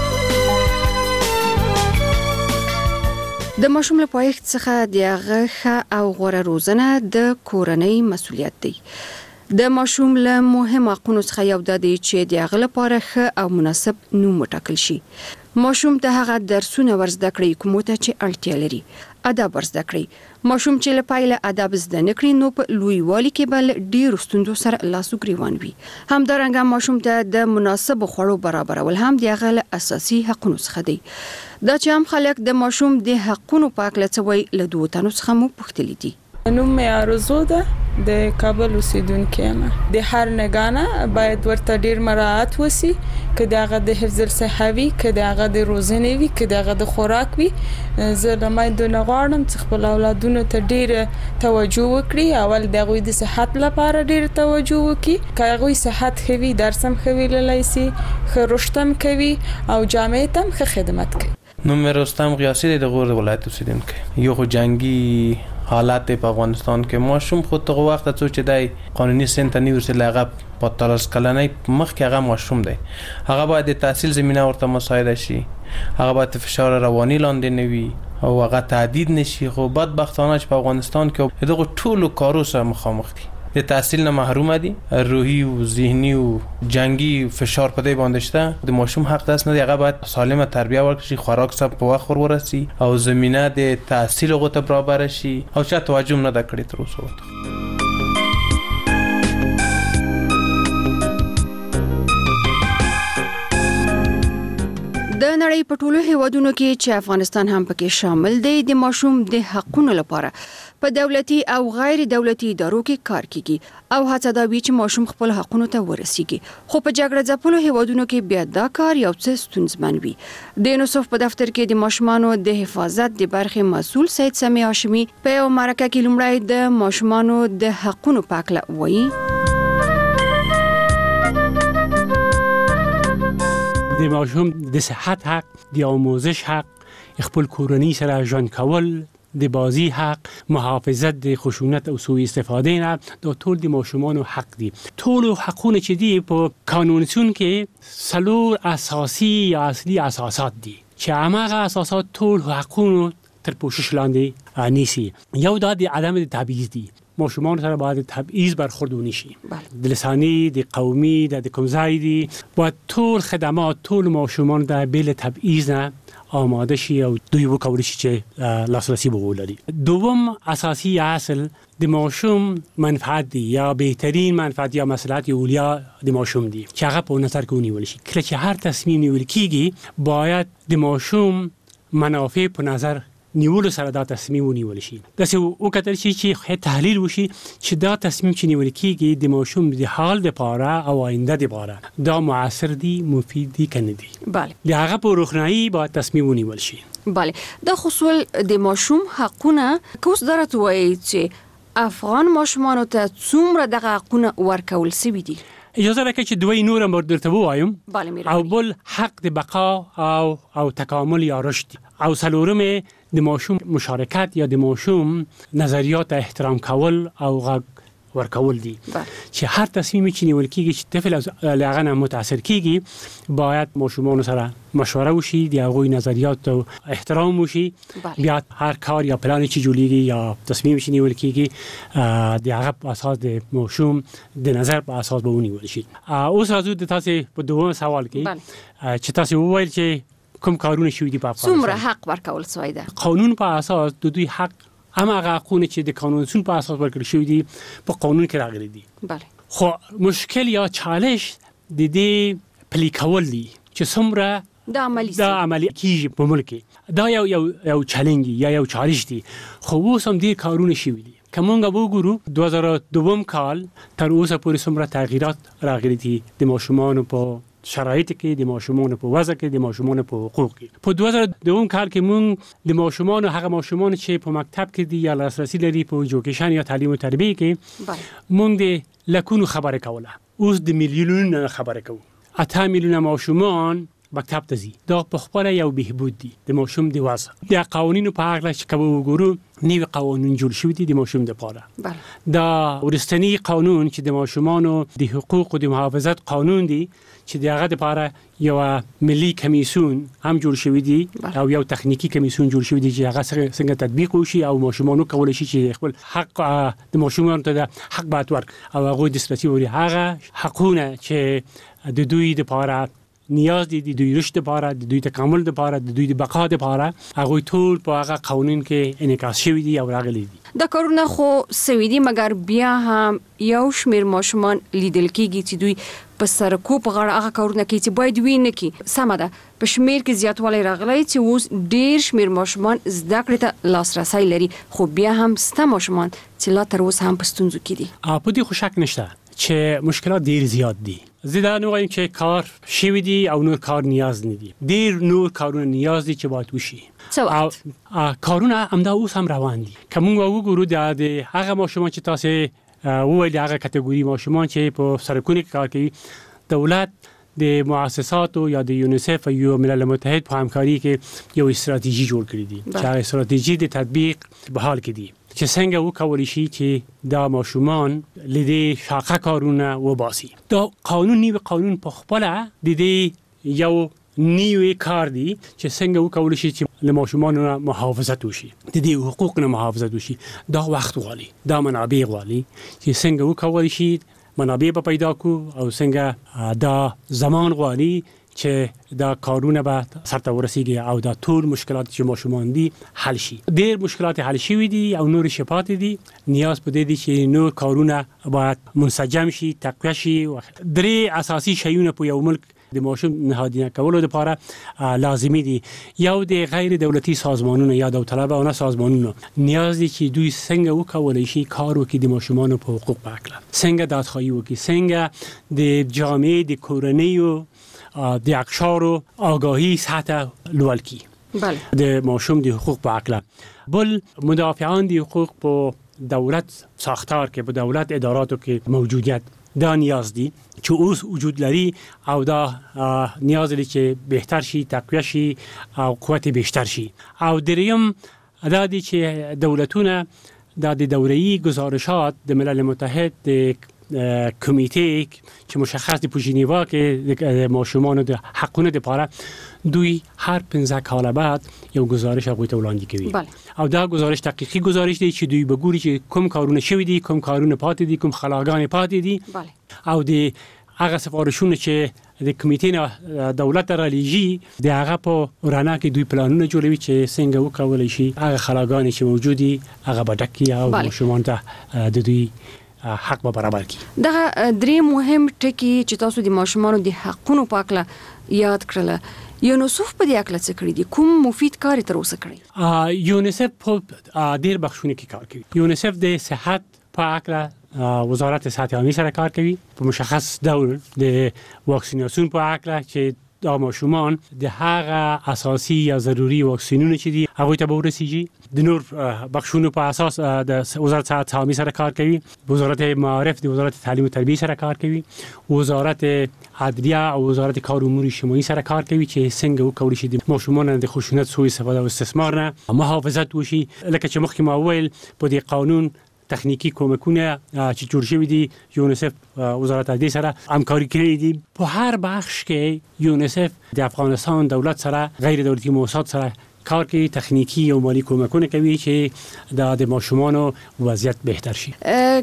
د ماشوم له پایښت څخه د هغه او غوړه روزنه د کورنۍ مسؤلیت دی. د ماشوم له مهم حقونو څخه یو د دې چې د هغه لپاره ښه او مناسب نوم وټاکل شي. ماشوم ته هغه درسونه ورزده کړئ کوم ته چې اړتیا لري. ادب ورزده کړئ. ماشوم چې له پایله ادب زده نکړي نو په لویوالي کې بل ډیر ستوندو سره لاسو ګریوان وي. همدارنګه ماشوم ته د مناسب خوړو برابرول هم د هغه اساسي حقونو څخه دی. دا چې هم خلک د ماشوم د حقونو په اړه څه وایي له دوه تنو څخه مو پوښتلي دي. نوم مې آرزو ده، د کابل اوسیدونکې یم. د هر نگانه باید ورته ډیر مراعات وسی، که دغه د حفظ الصحه وي، که دغه د روزنې وي، که دغه د خوراک وي. زه د میندو نه غواړم چې خپل اولادونو ته ډیر توجه وکړي. اول د هغوی د صحت لپاره ډیر توجه وکړي. که هغوی صحت ښه وي، درس هم ښه ویلی شي، ښه رشد هم کوي او جامعې ته هم ښه خدمت کوي. نوم رستم قیاسی دی د غور ولایت اوسیدونکی. یو خو جنگي حالات په افغانستان کې ماشوم خو ته وخت ته چې دای قانوني سن ته نیو سره هغه په ترس کلنۍ مخ کې هغه ماشوم دی، هغه باید د تحصیل زمينه ورته مساعده شي، هغه باید فشار رواني لاندې نه وي او هغه تعدید نشي. خو بدبختانه چې په افغانستان کې دغه ټولو کارو سره مخامخ دي، د تحصیل نه محروم دي، روحي او ذهني او جنگي فشار په دې باندې شته. د ماشوم حق داس نه دی، هغه باید سالمه تربیه ورکړي، خوراک سب په وخت ورسي او زمينه د تحصیل غوته برابر شي او چا توجه نه د کړی تر اوسه. د نړۍ په ټولو هیوادونو کې چې افغانستان هم پکې شامل دی د ماشوم د حقوقو لپاره په دولتي او غیر دولتي ادارو کې کار کیږي او هڅه دا وی چې ماشوم خپل حقوقو ته ورسیږي. خو په جګړه ځپلو هیوادونو کې بیا دا کار یو څه ستونزمن وي. د یونیسف په دفتر کې د ماشومانو د حفاظت د برخې مسؤل سید سمی هاشمي په یو مرکه کې لومړی د ماشومانو د حقوقو په اړه وایي. د ماشوم د صحت حق، د آموزش حق، خپل کورنۍ سره ژوند کول، د بازی حق، محافظت د خشونت او سوء استفاده نه، دا ټول د ماشومانو حق دي. ټول حقونه چې دي په قانونسون کې څلور اساسي یا اصلي اساسات دي چې هغه اساسات ټول حقونه تر پوښښ لاندې نیسي. یو دا د عدم تبعیض دي، ماشومان سره باید تبعیض برخورد نشي. د لسانی، د قومي، د کوم ځای دي، باید ټول خدمات ټول ماشومان د بل تبعیض نه آماده شي او دوی وکولای شي چې لاسرسی ولري. دوم اساسي اصل د ماشوم منفعت دی یا بهترین منفعت یا مصلحت اولیا د ماشوم دی چې هغه په نظر کې ونیول شي. کله چې هر تصمیم نیول کیږي باید د ماشوم منافع په نظر نیول سره دا تصمیم ونیول شي. داسې وکړل شي چې تحلیل وشي چې دا تصمیم چې نیول کیږي د ماشوم د حال لپاره او آینده لپاره دا موثر دي، مفید دي کنه دي. بله. د هغه په روښنايي باید تصمیم ونیول شي. بله. د خصوص د ماشوم حقونه کوس درته وایي چې افغان ماشومانو ته څومره دغه حقونه ورکول سوي دي؟ اجازه راکړئ چې دوی نور هم درته ووایم. بله. او بل حق د بقا او تکامل یا رشد او څلورمه د ماشوم مشارکت یا د ماشوم نظریات احترام کول او غږ ورکول دي. چې هر تصمیم چې نیول کیږي چې طفل له هغه نه متاثر کیږي باید ماشومان سره مشوره وشي، د هغوی نظریات او احترام وشي. بیا هر کار یا پلان چې جوړیږي یا تصمیم چې نیول کیږي د هغه په اساس د ماشوم د نظر په اساس به ونیول شي. اوس راځو د تاسو په دوه سوال کې چې تاسو وویل چې کوم کارونه شوي دي په افغانستان. څومره حق ورکول شوی دی؟ قانون په اساس د دوی حق هغه حقونه چې د قانونسون په اساس ورکړل شوی دي په قانون کې راغلي دي. بله. خو مشکل یا چالش د دې پلي کول دي چې څومره دا عملی کیږي په ملک کې. دا یو چالش یا یو چالش دي. خو اوس هم ډیر کارونه شوي دي. کومه وګورو 2002 کال تر اوسه پورې څومره تغییرات راغلي دي د ماشومان په شرایط کې، د ماشومان په وضع کې، د ماشومان په حقوق کې. په 2002 کال کې مونږ د ماشومان هغه ماشومان چې په مکتب کې دي یا لاسرسي لري په ایجوکیشن یا تعلیم او تربیه کې مونږ د لکونو خبره کوله. اوس د میلیونونو خبره کوو. 8 میلیونه ماشومان مکتب ته ځي. دا په خپل یو بهبود دي د ماشوم د وضع. د قوانینو په اړه چې کوم وګورو نوی قوانین جوړ شوي دي د ماشوم لپاره. دا ورستنی قانون چې د ماشومانو د حقوقو د محافظت قانون دی چې دغه لپاره یو ملي کمیسیون هم جوړ شوی دی او یو تخنیکی کمیسیون جوړ شوی دی چې هغه څنګه تطبیق وشي او ماشومانو کولای شي چې خپل حق د ماشومانو ته حق باید ورک او هغه د دسترسی وری هغه حقونه چې د دوی لپاره نیاز دي، د دوی رشد لپاره، د دوی تکامل لپاره، د دوی د بقا لپاره هغه ټول په هغه قانون کې انعکاس شوی دي او راغلي دي. دا کارونه خو سوي دي مګر بیا هم یو شمیر ماشومان لیدل کېږي چې دوی په سرکو په غاړه هغه کارونه کوي چې باید وي نه کړي. سمه ده، په شمیر کې زیاتوالی راغلی چې اوس ډیر شمیر ماشومان زده کړې ته لاسرسی لري، خو بیا هم سته ماشومان چې لا تر اوسه هم په ستونزو کې دي. په دې خو شک نشته چې مشکلات ډیر زیات دي. زه دا نه وایم چې کار شوی دی او نور کار نیاز نه دي. ډیر نور کارونه نیاز دي چې باید وشي. او کارونه همدا اوس هم روان دي. کوم وګورو د هغه ماشومان چې تاسو وویل هغه کټګوري ماشومان چې په سرکونو کې کار کوي، دولت د مؤسساتو یا د یونیسف او ملل متحد په همکاري کې یو استراتیژي جوړ کړی دي چې هغه استراتیژي د تطبیق په حال کې دي چې څنګه وکولای شي چې دا ماشومان لیدي شاقه کارونه وباسي. دا قانون په خپل د دې یو نیوی کار دی چې څنګه وکولای شي چې له ماشومانو محافظت وشي، د دې حقوق نه محافظت وشي. دا وخت غواړي، دا منابع غواړي چې څنګه وکولای شي منابع به پیدا کو او څنګه دا زمان غواړي چې دا کارونه به سرته ورسیږي او دا ټول مشکلات چې ماشومان دي حل شي. ډېر مشکلات حل شوي دي او نور شپات دي، نیاز په دې دي چې نور کارونه باید منسجم شي، تقویه شي. درې اساسي شیونه په یو ملک د ماشوم نهادینه کولو لپاره لازمي دي. یو د غیر دولتي سازمانونو یا داوطلبانه سازمانونو نیاز دي چې دوی څنګه وکولای شي کار وکړي د ماشومانو په حقوق په اړه، څنګه دادخواهی وکړي، څنګه د جامعې د کورنیو د اقشارو آگاهی سطح لوړ کی د ماشوم د حقوق په اړه. بل مدافعان د حقوق په دولت ساختار کې په دولت اداراتو کې موجودیت دا نیاز دي چې اوس وجود لري او دا نیاز لري چې بهتر شي، تقویه شي او قوت بیشتر شي. او دریم دا دي چې دولتونه د دوره‌ای گزارشات د ملل متحد د کمیته چې مشخص دی په ژنیوا کې د ماشومانو د حقونو لپاره دوی هر 15 کال بعد یو گزارش هغوی ته وړاندې کوي. او دا گزارش تحقیقی گزارش دی چې دوی بګوري چې کوم کارونه شوي دي، کوم کارونه پاتې دي، کوم خلاګانې پاتې دي او د هغه سفارشونه چې د کمیټې دولت را لېږي د هغه په رڼا کې دوی پلانونه جوړوي چې څنګه وکولای شي هغه خلاګانې چې موجودي هغه به ډک کړي او ماشومان ته د دوی حق به برابر کی. دا درې مهم ټکي چې تاسو د ماشومانو د حقونو په اړه یاد کړل، یونیسف په دې اړه څه کړی دي؟ کوم مفید کار تر اوسه کړی؟ یونیسف په ډېر بخښونه کې کار کوي. یونیسف د صحت په اړه وزارت صحت عامه سره کار کوي په مشخص ډول د واکسیناسیون په اړه چې دا ماشومان د هغه اساسي یا ضروري واکسینونه چې دي هغه ته ورسیږي. د نور بخښونو په اساس د وزارت صحت عامه سره کار کوي، وزارت معارف د وزارت تعلیم او تربیه سره کار کوي، وزارت عدلیه او وزارت کار امور اجتماعي سره کار کوي چې څنګه وکولای شي د ماشومانو د خشونت، سوء استفاده او استثمار نه محافظت وشي. لکه چې مخکې ما وویل په دې قانون تخنیکی کومکونه چې جوړ شوي دي یونیسف وزارت عدلیه سره همکاري کړې دي. په هر بخش کې یونیسف د افغانستان دولت سره غیر دولتي مؤسسات سره کار کوي، تخنیکی او مالی کومکونه کوي چې د ماشومانو وضعیت بهتر شي.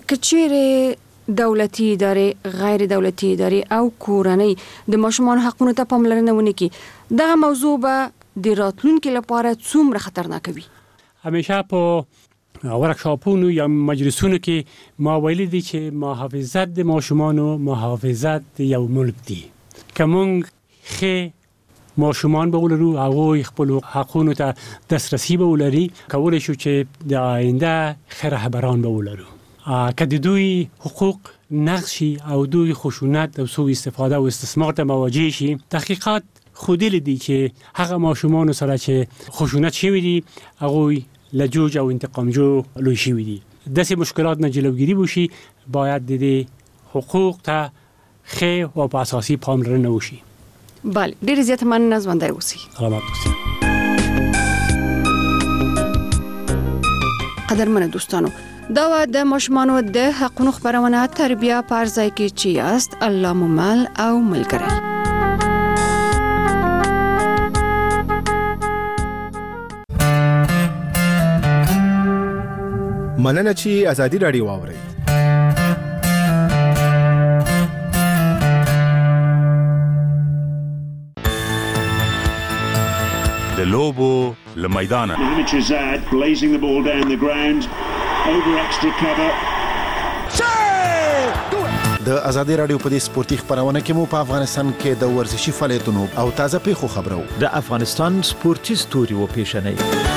کچېره دولتي ادارې، غیر دولتي ادارې او کورنۍ د ماشومانو حقونو ته پاملرنه ونه کړي، دا موضوع به د راتلونکي لپاره څومره خطرناک وي؟ همیشه په ورکشاپونو یا مجلسونو کې ما ویلي دي چې محافظت د ماشومانو محافظت یو ملک دی. که موږ ښه ماشومان به ولرو، هغوی خپل حقونو ته دسترسی به ولري، کولی شو چې د آینده ښه رهبران به ولرو. که د دوی حقوق نقض شي او دوی خشونت او سوء استفاده او استثمار ته مواجه شي، تحقیقات ښودلي دي چې هغه ماشومانو سره چې خشونت شوي دي هغوی لجوج او انتقامجو لوی شوي دي. داسې مشکلات نه جلوگیری وشي، باید د دې حقوق ته ښه او په اساسي پاملرنه وشي. بله، ډېر زیات مننه، ژوندی اوسئ. سلامت اوسئ. قدرمنو دوستانو، دا د ماشومانو د حقونو خبرونه تربیه په هر ځای کې چې یاست، الله مو مل او ملګری. مننه چې ازادي رادیو واوري. د لوبو لمیدانه blazing the ball down the ground over extra cover. د ازادي رادیو په دې سپورتي خبرونه کې مو په افغانستان کې د ورزشي فعالیتونو او تازه پیښو خبرو د افغانستان سپورتي ستوري و پیښنې.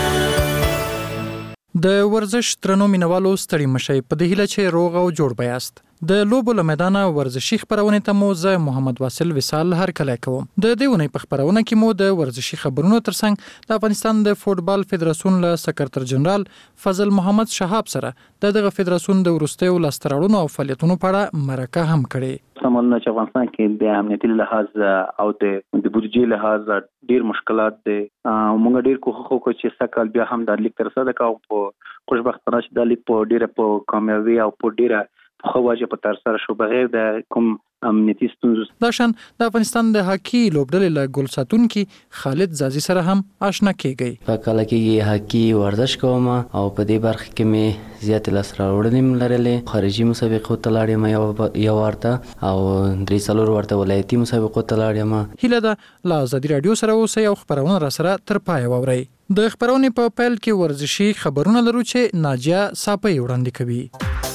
د ورزش ترنو مینوالو ستړي مشي په دې هیله چې روغ او جوړ بیاست. د لوبو له میدانه ورزشي خبرونه ته مو زه محمد واصل وصال هر کله کوم. د دې ونې په خبرونه کې مو د ورزشي خبرونو ترڅنګ د افغانستان د فوتبال فدراسیون له سکرټر جنرال فضل محمد شهاب سره دغه فدراسیون د ورستیو لاستراړونو او فعالیتونو په اړه مرکه هم کړې. سمالونه چې افغانستان کې د امنیتي لحاظ او د بودیجې لحاظ ډیر مشکلات دي. موږ ډیر کوښښ وکړو چې سکهال بیا هم د لیک تر سره کاو په خوشبختانه چې د لیک په ډیره په کامیابی او په ډیره خو واجب په تر سره شو بغیر د کوم امنیتي ستونزو. دا شان د افغانستان د هاکی لوبډلې له ګول ساتونکي خالد زازي سره هم آشنا کیږي. په کله کې هاکی ورزش کوم او په دې برخه کې مې زیات لاسره وړاندې لرلې. خارجي مسابقو ته لاړم یو ورته او درې څلور ورته ولایتي مسابقو ته لاړم. هیله ده لا آزادي رادیو سره اوسئ او خبرونه را سره تر پای واورئ. د خبرونې په پیل کې ورزشي خبرونه لرو چې ناجیه صاپي وړاندې کوي.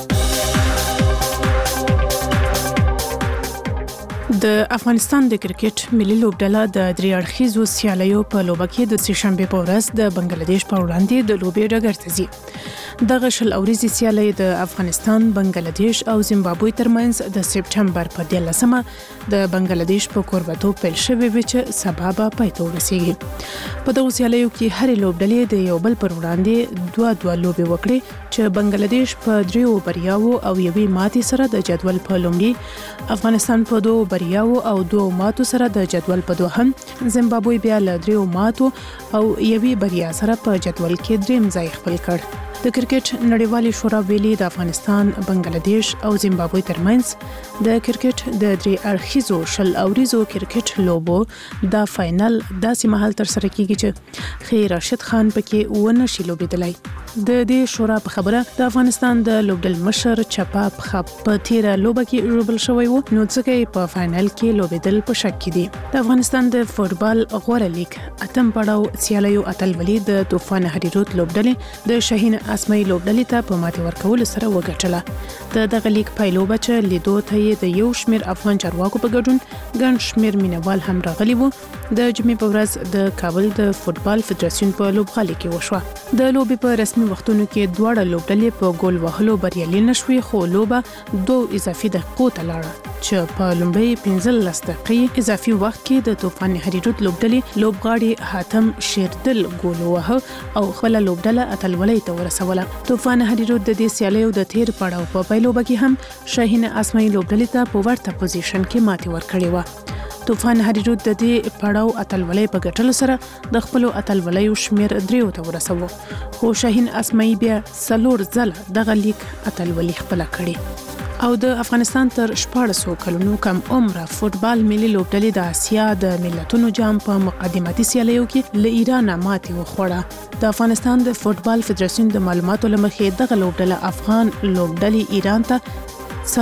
د افغانستان د کرکټ ملي لوبډله د درې اړخیزو سیالیو په لوبه کې د سهشنبه په ورځ د بنگلاديش په وړاندې د لوبې ډګر ته ځي. دغه شل اوريزي سیالي د افغانستان، بنگلاديش او زیمبابوې ترمنځ د سپټمبر په 13مه د بنگلاديش په کوربتو پیل شوې و چې سبا به پای ته ورسیږي. په دغه سیالیو کې هرې لوبډلې د یو بل پر وړاندې دوه لوبې وکړې چې بنگلاديش په 3 بریاو او یوې ماتې سره د جدول په لومړي، افغانستان په 2 بریاو او 2 ماتو سره د جدول په دوهم، زیمبابوې بیا له 3 ماتو او یوې بریا سره په جدول کې دریم ځای خپل کړ. د کرکټ نړیوالې شورا ویلي د افغانستان، بنگلاديش او زیمبابوې ترمنځ د کرکټ د درې اړخیزو شل اوريزو کرکټ لوبو د فائنل داسې مهال تر سره کیږي چې خیر راشد خان پکې ونه شي لوبېدلی. د دې شورا په خبره د افغانستان د لوبډل مشر چپاپ په تیره لوبه کې ژوبل شوی و، نو ځکه په فائنل کې لوبېدل په شک کې دي. د افغانستان د فوتبال غوړه لیګ اتم پړاو سیالیو اتلولي د طوفان هریروت لوبډلې د شاهین اسماعیل لوبډلې ته په ماتې ورکول سره وګټله. د دغه لیګ پایلوبه چې لیدو ته د یو شمیر افغان چارواکو په ګډون ګڼ شمیر مینوال هم راغلي وو. د جمعې په ورځ د کابل د فوتبال فدراسیون په لوبغالي کې وشوه. د لوبې په رسمي وختونو کې دواړه لوبډلې په ګول وهلو بریالي نشوي، خو لوبه 2 اضافي دقیقو ته لاړه چې په لومړی 15 دقیقې اضافي وخت کې د طوفان هریروت لوبډلې لوبغاړي حاتم شیردل ګول وهه او خپل لوبډله اتلولۍ ته ورسوله. طوفان هریروت د دې سیالیو د تیر پړاو په پیلوبه کې هم شاهین اسماعیل لوبډلې ته په ورته پوزیشن کې ماتې ورکړې و. طوفان هریروت د دې پړاو اتلولۍ په ګټلو سره د خپل اتلولیو شمیر 3 ته ورسوه، خو شاهین اسماعیل بیا 4 ځله دغه لیک اتلولي خپل کړي. او د افغانستان تر 1400 کلونو کم عمره فوتبال ملي لوبډلې د آسیا د ملتونو جام په مقدماتي سیالیو کې له ایران ماتې وخوړه. د افغانستان د فوتبال فدراسیون د معلوماتو لمخې دغه لوبډله افغان لوبډلې ایران ته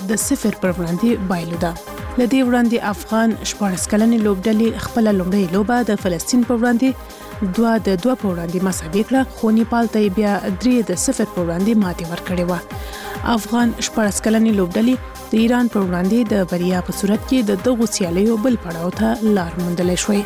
4-0 پر وړاندې بایلوده. لدې وړاندې افغان 14 کلنې لوبډلې خپل لومړی لوبه د فلسطین پر وړاندې 2-2 پر وړاندې مساوي کړه، خو نیپال ته بیا 3-0 پر وړاندې ماتې ورکړې و. افغان 14 کلنې لوبډلې د ایران پر وړاندې د بریا په صورت کې د دغو سیالیو بل پړاو ته لار موندلی شوی.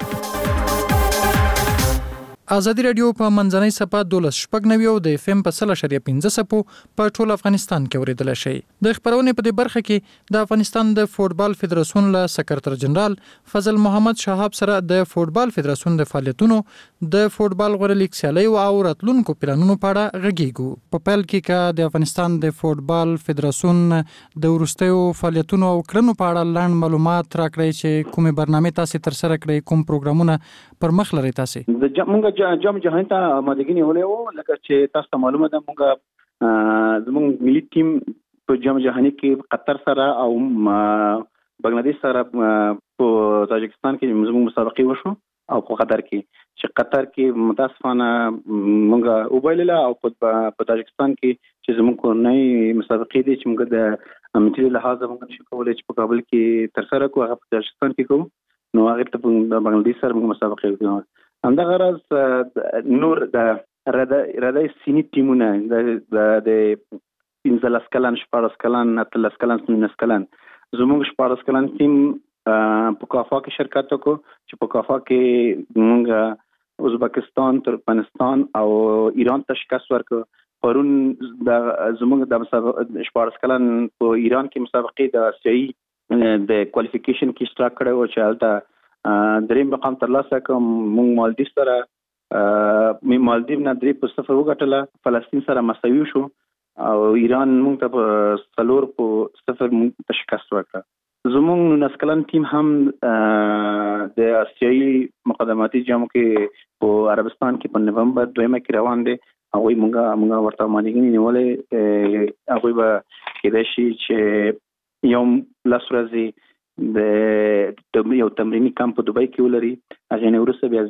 آزادي رادیو په منځنۍ صفه 12.9 او د FM په 0.15 صفو په ټول افغانستان کې اوریدل شي. د خبرونې په دې برخه کې د افغانستان د فوتبال فدراسیون له سکرټر جنرال فضل محمد شهاب سره د فوتبال فدراسیون د فعالیتونو، د فوتبال غوړه لیګ سیالیو او راتلونکو پلانونو په اړه غږیږو. په پیل کې کا د افغانستان د فوتبال فدراسیون د ورستیو فعالیتونو او کړنو په اړه لاندې معلومات راکړئ چې کومه برنامه تاسو تر سره کړئ، کوم پروګرامونه پر مخ لري تاسو. موږ جام جهان ته آمادګي نیولې وو، لکه چې تاسو ته معلومه ده موږ زموږ ملي ټیم په جام جهاني کې قطر سره او بنگلاديش سره په تاجکستان کې زموږ مسابقه وشو او په قطر کې چې قطر کې متاسفانه موږ وبایلله او په تاجکستان کې چې زموږ کورنۍ مسابقه دي چې موږ د امنیتي لحاظ موږ نشو کولای چې په کابل کې تر سره کوو، هغه په تاجکستان کې کوو، نو هغه ته د بنگلاديش سره موږ مسابقه کوو. همدا غرض نور د ردای سینی ټیمونه د 15 کلن 14 کلن 13 کلن 19 کلن زموږ 14 کلن ټیم په کافا کې شرکت وکړو چې په کافا کې موږ ازبکستان، ترکمنستان او ایران ته شکست ورکړو. پرون د زموږ د 14 کلن په ایران کې مسابقې د آسیایي د کوالیفیکیشن کې اشتراک کړو چې هلته دریم مقام ترلاسه کوم. موږ مالدیو سره مالدیو نه 3-0 وګټله، فلسطین سره مساوي شو او ایران موږ ته په 4-0 موږ ته شکست ورکړه. زموږ 19 کلن ټیم هم د آسیایي مقدماتي جام کې په عربستان کې په نومبر 2 کې روان دي. هغه موږ ورته مانګنی نیولې هغه به کېدای شي چې یوم لاس ورځې د یو تمرینی کمپ په دوبۍ کې ولري. هغه نه ورسره بیا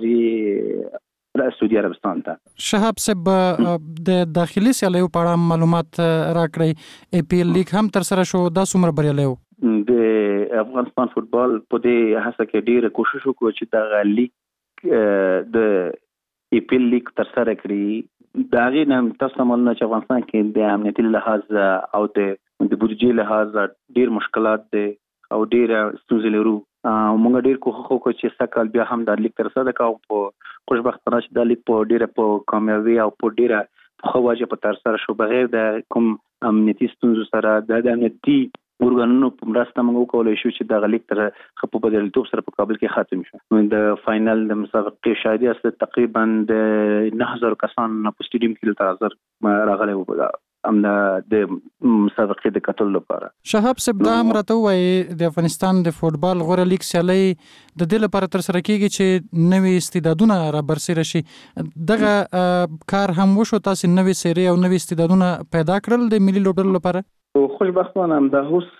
زی سعودي عربستان ته. شهاب صاحب د داخلي سیالیو په اړه معلومات راکړئ. ای پی ایل لیگ هم تر سره شو، دا څومره بریالی و؟ د افغانستان فوتبال په دې هڅه کې ډېر کوشش وکړ چې دا لیگ د ای پی ایل لیگ تر سره کړي. دا غي نن تاسو معلومه چې افغانستان کې د امنیتي لحاظ او د بودیجې لحاظ ډېر مشکلات دي او ډېر ستونزې لرو. موږ ډېر کوښښ وکړو چې سکهال بیا هم د لیگ تر سره کاو. په خوشبختانه چې د لیگ په ډېر په کامیابی او په ډېر خو واجب په تر سره شو بغیر د کوم امنیتي ستونزو سره د امنیتي ورګانونو په مرسته موږ وکولای شو چې د لیگ تر خپل بدلتوب سره په کابل کې ختم شو. د فائنل د مسابقې شاهدي است تقریبا د 9000 کسان په سټیډیم کې تر حاضر راغلي وو ام د مسابقې د کتل لپاره. شهاب صاحب دا هم راته وایي د افغانستان د فوتبال غوره لیگ سیالي د دې لپاره تر سره کیږي چې نوې استعدادونه را برسېره شي. دغه کار هم وشو، تاسو نوې سری او نوې استعدادونه پیدا کړل د ملي لوبډلو لپاره؟ خوشبختانه هم د اوس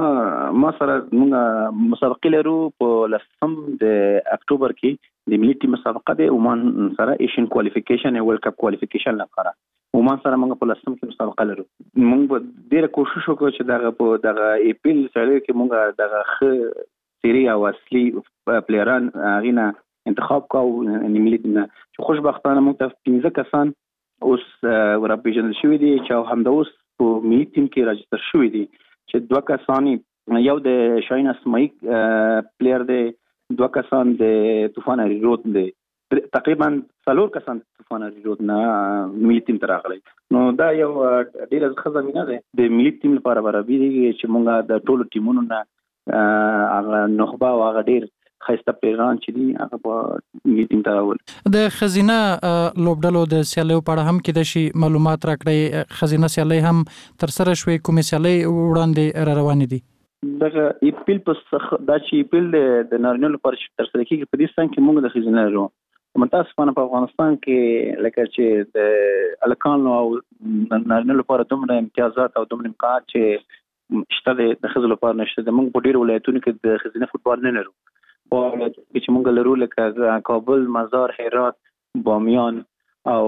ما سره موږ مسابقې لرو په 10 د اکتوبر کې د ملي ټیم مسابقه د عمان سره ایشین کوالیفیکیشن او ورلد کپ کوالیفیکیشن لپاره عمان سره موږ په 10 کې مسابقه لرو. موږ ډېر کوشش وکړو چې دغه ای پی ایل سره کې موږ دغه سری او اصلي پلیران غینا انتخاب کاو ملي ټیم. چې خوشبختانه موږ ته 15 کسان اوس ورپېژندل شوي دي چې هم د اوس په ملي ټیم کې راجستر شوي دي چې 2 کسان یو د شاهین اسماعیل پلیر دی، 2 کسان د طوفان اریرود دی، تقریبا 4 کسان طوفان اریرود نه ملي ټیم ته راغلي. نو دا یو ډېر ښه زمینه ده د ملي ټیم لپاره برابرېږي چې موږ د ټولو ټیمونو نه هغه نخبه او هغه ډېر خاصه پیغام چې دی هغه په ملي ټیم ته راول. د خزینه لوبډلو د سیالیو په اړه هم کې د شي معلومات راکړئ. خزینه سیالي هم تر سره شوې، کومې سیالي وړاندې را روانې دي؟ دغه ای پی ایل په دا چې ای پی ایل د نارینه لپاره تر سره کیږي په دې ستان کې موږ د خزینه لرو. متاسفانه په افغانستان کې لکه چې د الکانو او نارینه لپاره دومره امتیازات او دومره امکانات چې شته د خزینه لپاره نشته. د موږ په ډیر ولایتونو کې د خزینه فوتبال نه لرو. په ولایتونو چې موږ لرو لکه کابل، مزار، هرات، بامیان او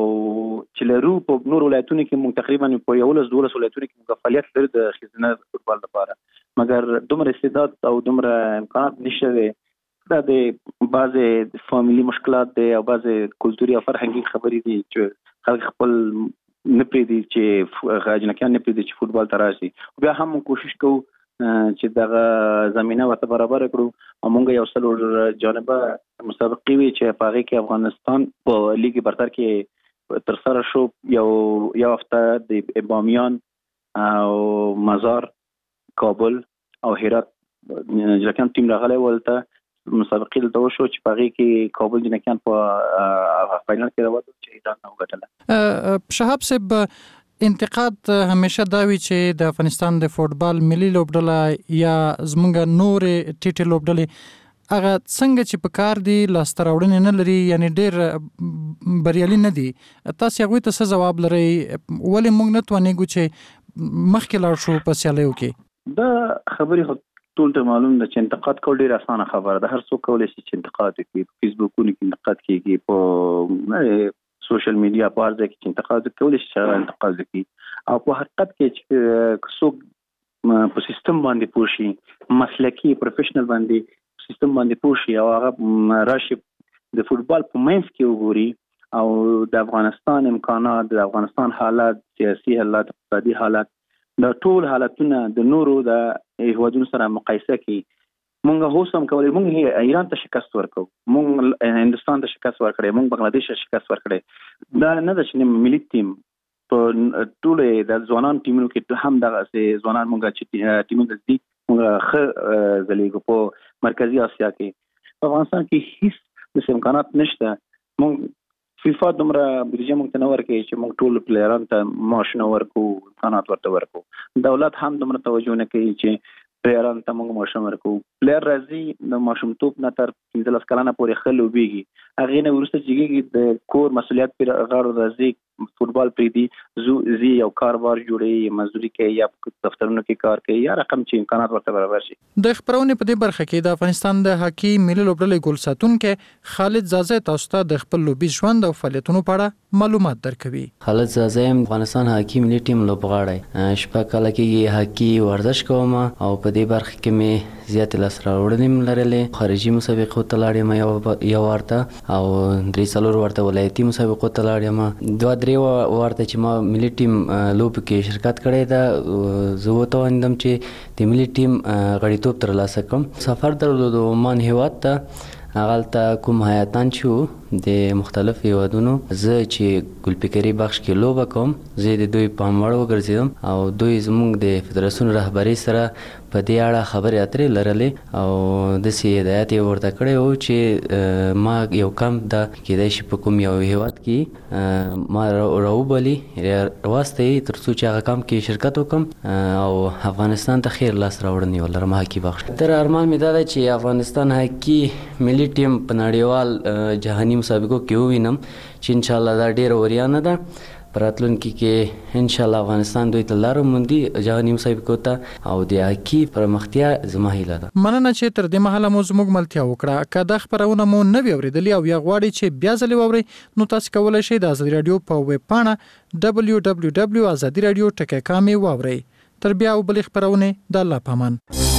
چې لرو په نور ولایتونو کې موږ تقریبا په 11-12 ولایتونو کې موږ فعالیت لرو د خزینه فوتبال لپاره، مګر دومره استعداد او دومره امکانات نشته. دا د بعضی فامیلی مشکلات دي او بعضی کلتوري او فرهنګي خبرې دي چې خلک خپل نه پریدي چې غاجنکان نه پریدي چې فوتبال ته راشي. بیا هم کوشش کوو چې دغه زمينه ورته برابر کړو. موږ یو څلور جانبه مسابقې وی چې په هغه کې افغانستان په لیګ برتر کې تر سره شو. یو هفته د بامیان او مزار، کابل او هرات جنکان ټیم راغلی ولته مسابقې دلته شو چې په هغه کې کابل جنکان په فائنل کې راوته چې ایران نه وګټله. شهاب صاحب انتقاد همیشه دا وی چې د افغانستان د فوتبال ملي لوبډله یا زمونږ نور ټیټه لوبډله هغه څنګه چې په کار دی لاسته راوړنې نه لري، یعنی ډېر بریالي نه دي. تاسو هغوی ته څه ځواب لرئ؟ ولې موږ نه توانېږو چې مخکې لاړ شو په سیالیو کې؟ دا خبرې ټول ته معلوم ده چې انتقاد کول ډېر اسانه خبره ده. هر څوک کولی شي چې انتقاد وکړي. په فیسبوکونو کې انتقاد کېږي، په سوشل میډیا په هر ځای کې چې انتقاد کولی شي چې انتقاد وکړي. او په حقیقت کې چې څوک په سیستم باندې پوه شي، مسلکي پروفیشنل باندې سیستم باندې پوه شي او هغه راشي د فوتبال په منځ کې وګوري او د افغانستان امکانات، د افغانستان حالات، سیاسي حالات، اقتصادي حالات، د ټول حالتونه د نورو د هیوادونو سره مقایسه کړي. مونږ هوسم کولای، مونږ ایران ته شکست ورکړو، مونږ هندستان ته شکست ورکړو، مونږ بنگلاديش ته شکست ورکړو. دا نه ده چې ملي ټیم په ټول د ځوانان ټیمونو کې هم دغه ځوانان مونږ چې ټیمونه دي مونږ ښه ځلیږو. په مرکزی اسیا کې په افغانستان کې هیڅ د امکانات نشته. مونږ فیفا دومره بودیجه موږ ته نه ورکوي چې موږ ټول پلیرانو ته معاشونه ورکو، امکانات ورته ورکو. دولت هم دومره توجه نه کوي چې پلیرانو ته موږ معاش ورکو. پلیر راځي د ماشومتوب نه تر 15 کلنه پورې ښه لوبېږي، هغې نه وروسته چې کېږي د کور مسؤلیت پرې غاړو راځي، فوټبال پرېږدي، زی یو کاروبار جوړوي، مزدوري کوي یا دفترونو کې کار کوي یا رقم چې امکانات ورته برابر شي. د خبرونې په دې برخه کې د افغانستان د هاکي ملي لوبډلې ګول ساتونکي خالد زازه تاسو ته د خپل لوبي ژوند او فعالیتونو په اړه معلومات درکوي. خالد زازه افغانستان هاکي ملي ټیم لوبغاړی، شپږ کاله کې هاکي ورزش کوم او په دې برخه کې مې زیات لاس راوړنې لرلې. خارجي مسابقو ته لاړم یو ورته او 3 ورته ولایتي مسابقو ته لاړم، 2-3 ورته چې ما ملي ټیم لوب کې شرکت کړی دا، زه وتوانیدم چې د ملي ټیم غړیتوب ترلاسه کړم. سفر درلود عمان هیواد ته، هغلته کوم حیاتان چې د مختلف هیوادونو، زه چې ګلپیکري بخش کې لوبه کوم، زه د دوی په مړ وګرځیدم او دوی زموږ د فدراسیون رهبری سره په دې اړه خبرې اترې لرلې او داسې هدایت یې ورته کړی و چې ما یو کمپ ده کېدای شي په کوم یو هیواد کې ما راوبلي راوستئ تر څو چې هغه کمپ کې شرکت وکړم او افغانستان ته خیر لاس راوړنې ولرم هاکي بخش. تر ارمان مې دا دی چې افغانستان هاکي ملي ټیم په نړیوال جهاني مسابقو کې ووینم چې انشاءالله دا ډېره وریانه ده. پراتلونکي کې انشاءالله افغانستان دوی ته لاره موندي جهاني مسابقو ته او د هاکي پرمختیا زما هیله ده. مننه چې تر دې مهاله مو زموږ ملتیا وکړه. که دا خبرونه مو نه وي اورېدلې او یا غواړئ چې بیا ځلې واورئ نو تاسو کولی شئ د ازادي راډیو په ویب پاڼه www.azadiradio.com واورئ. تر بیا او بلې خبرونه د الله په امان.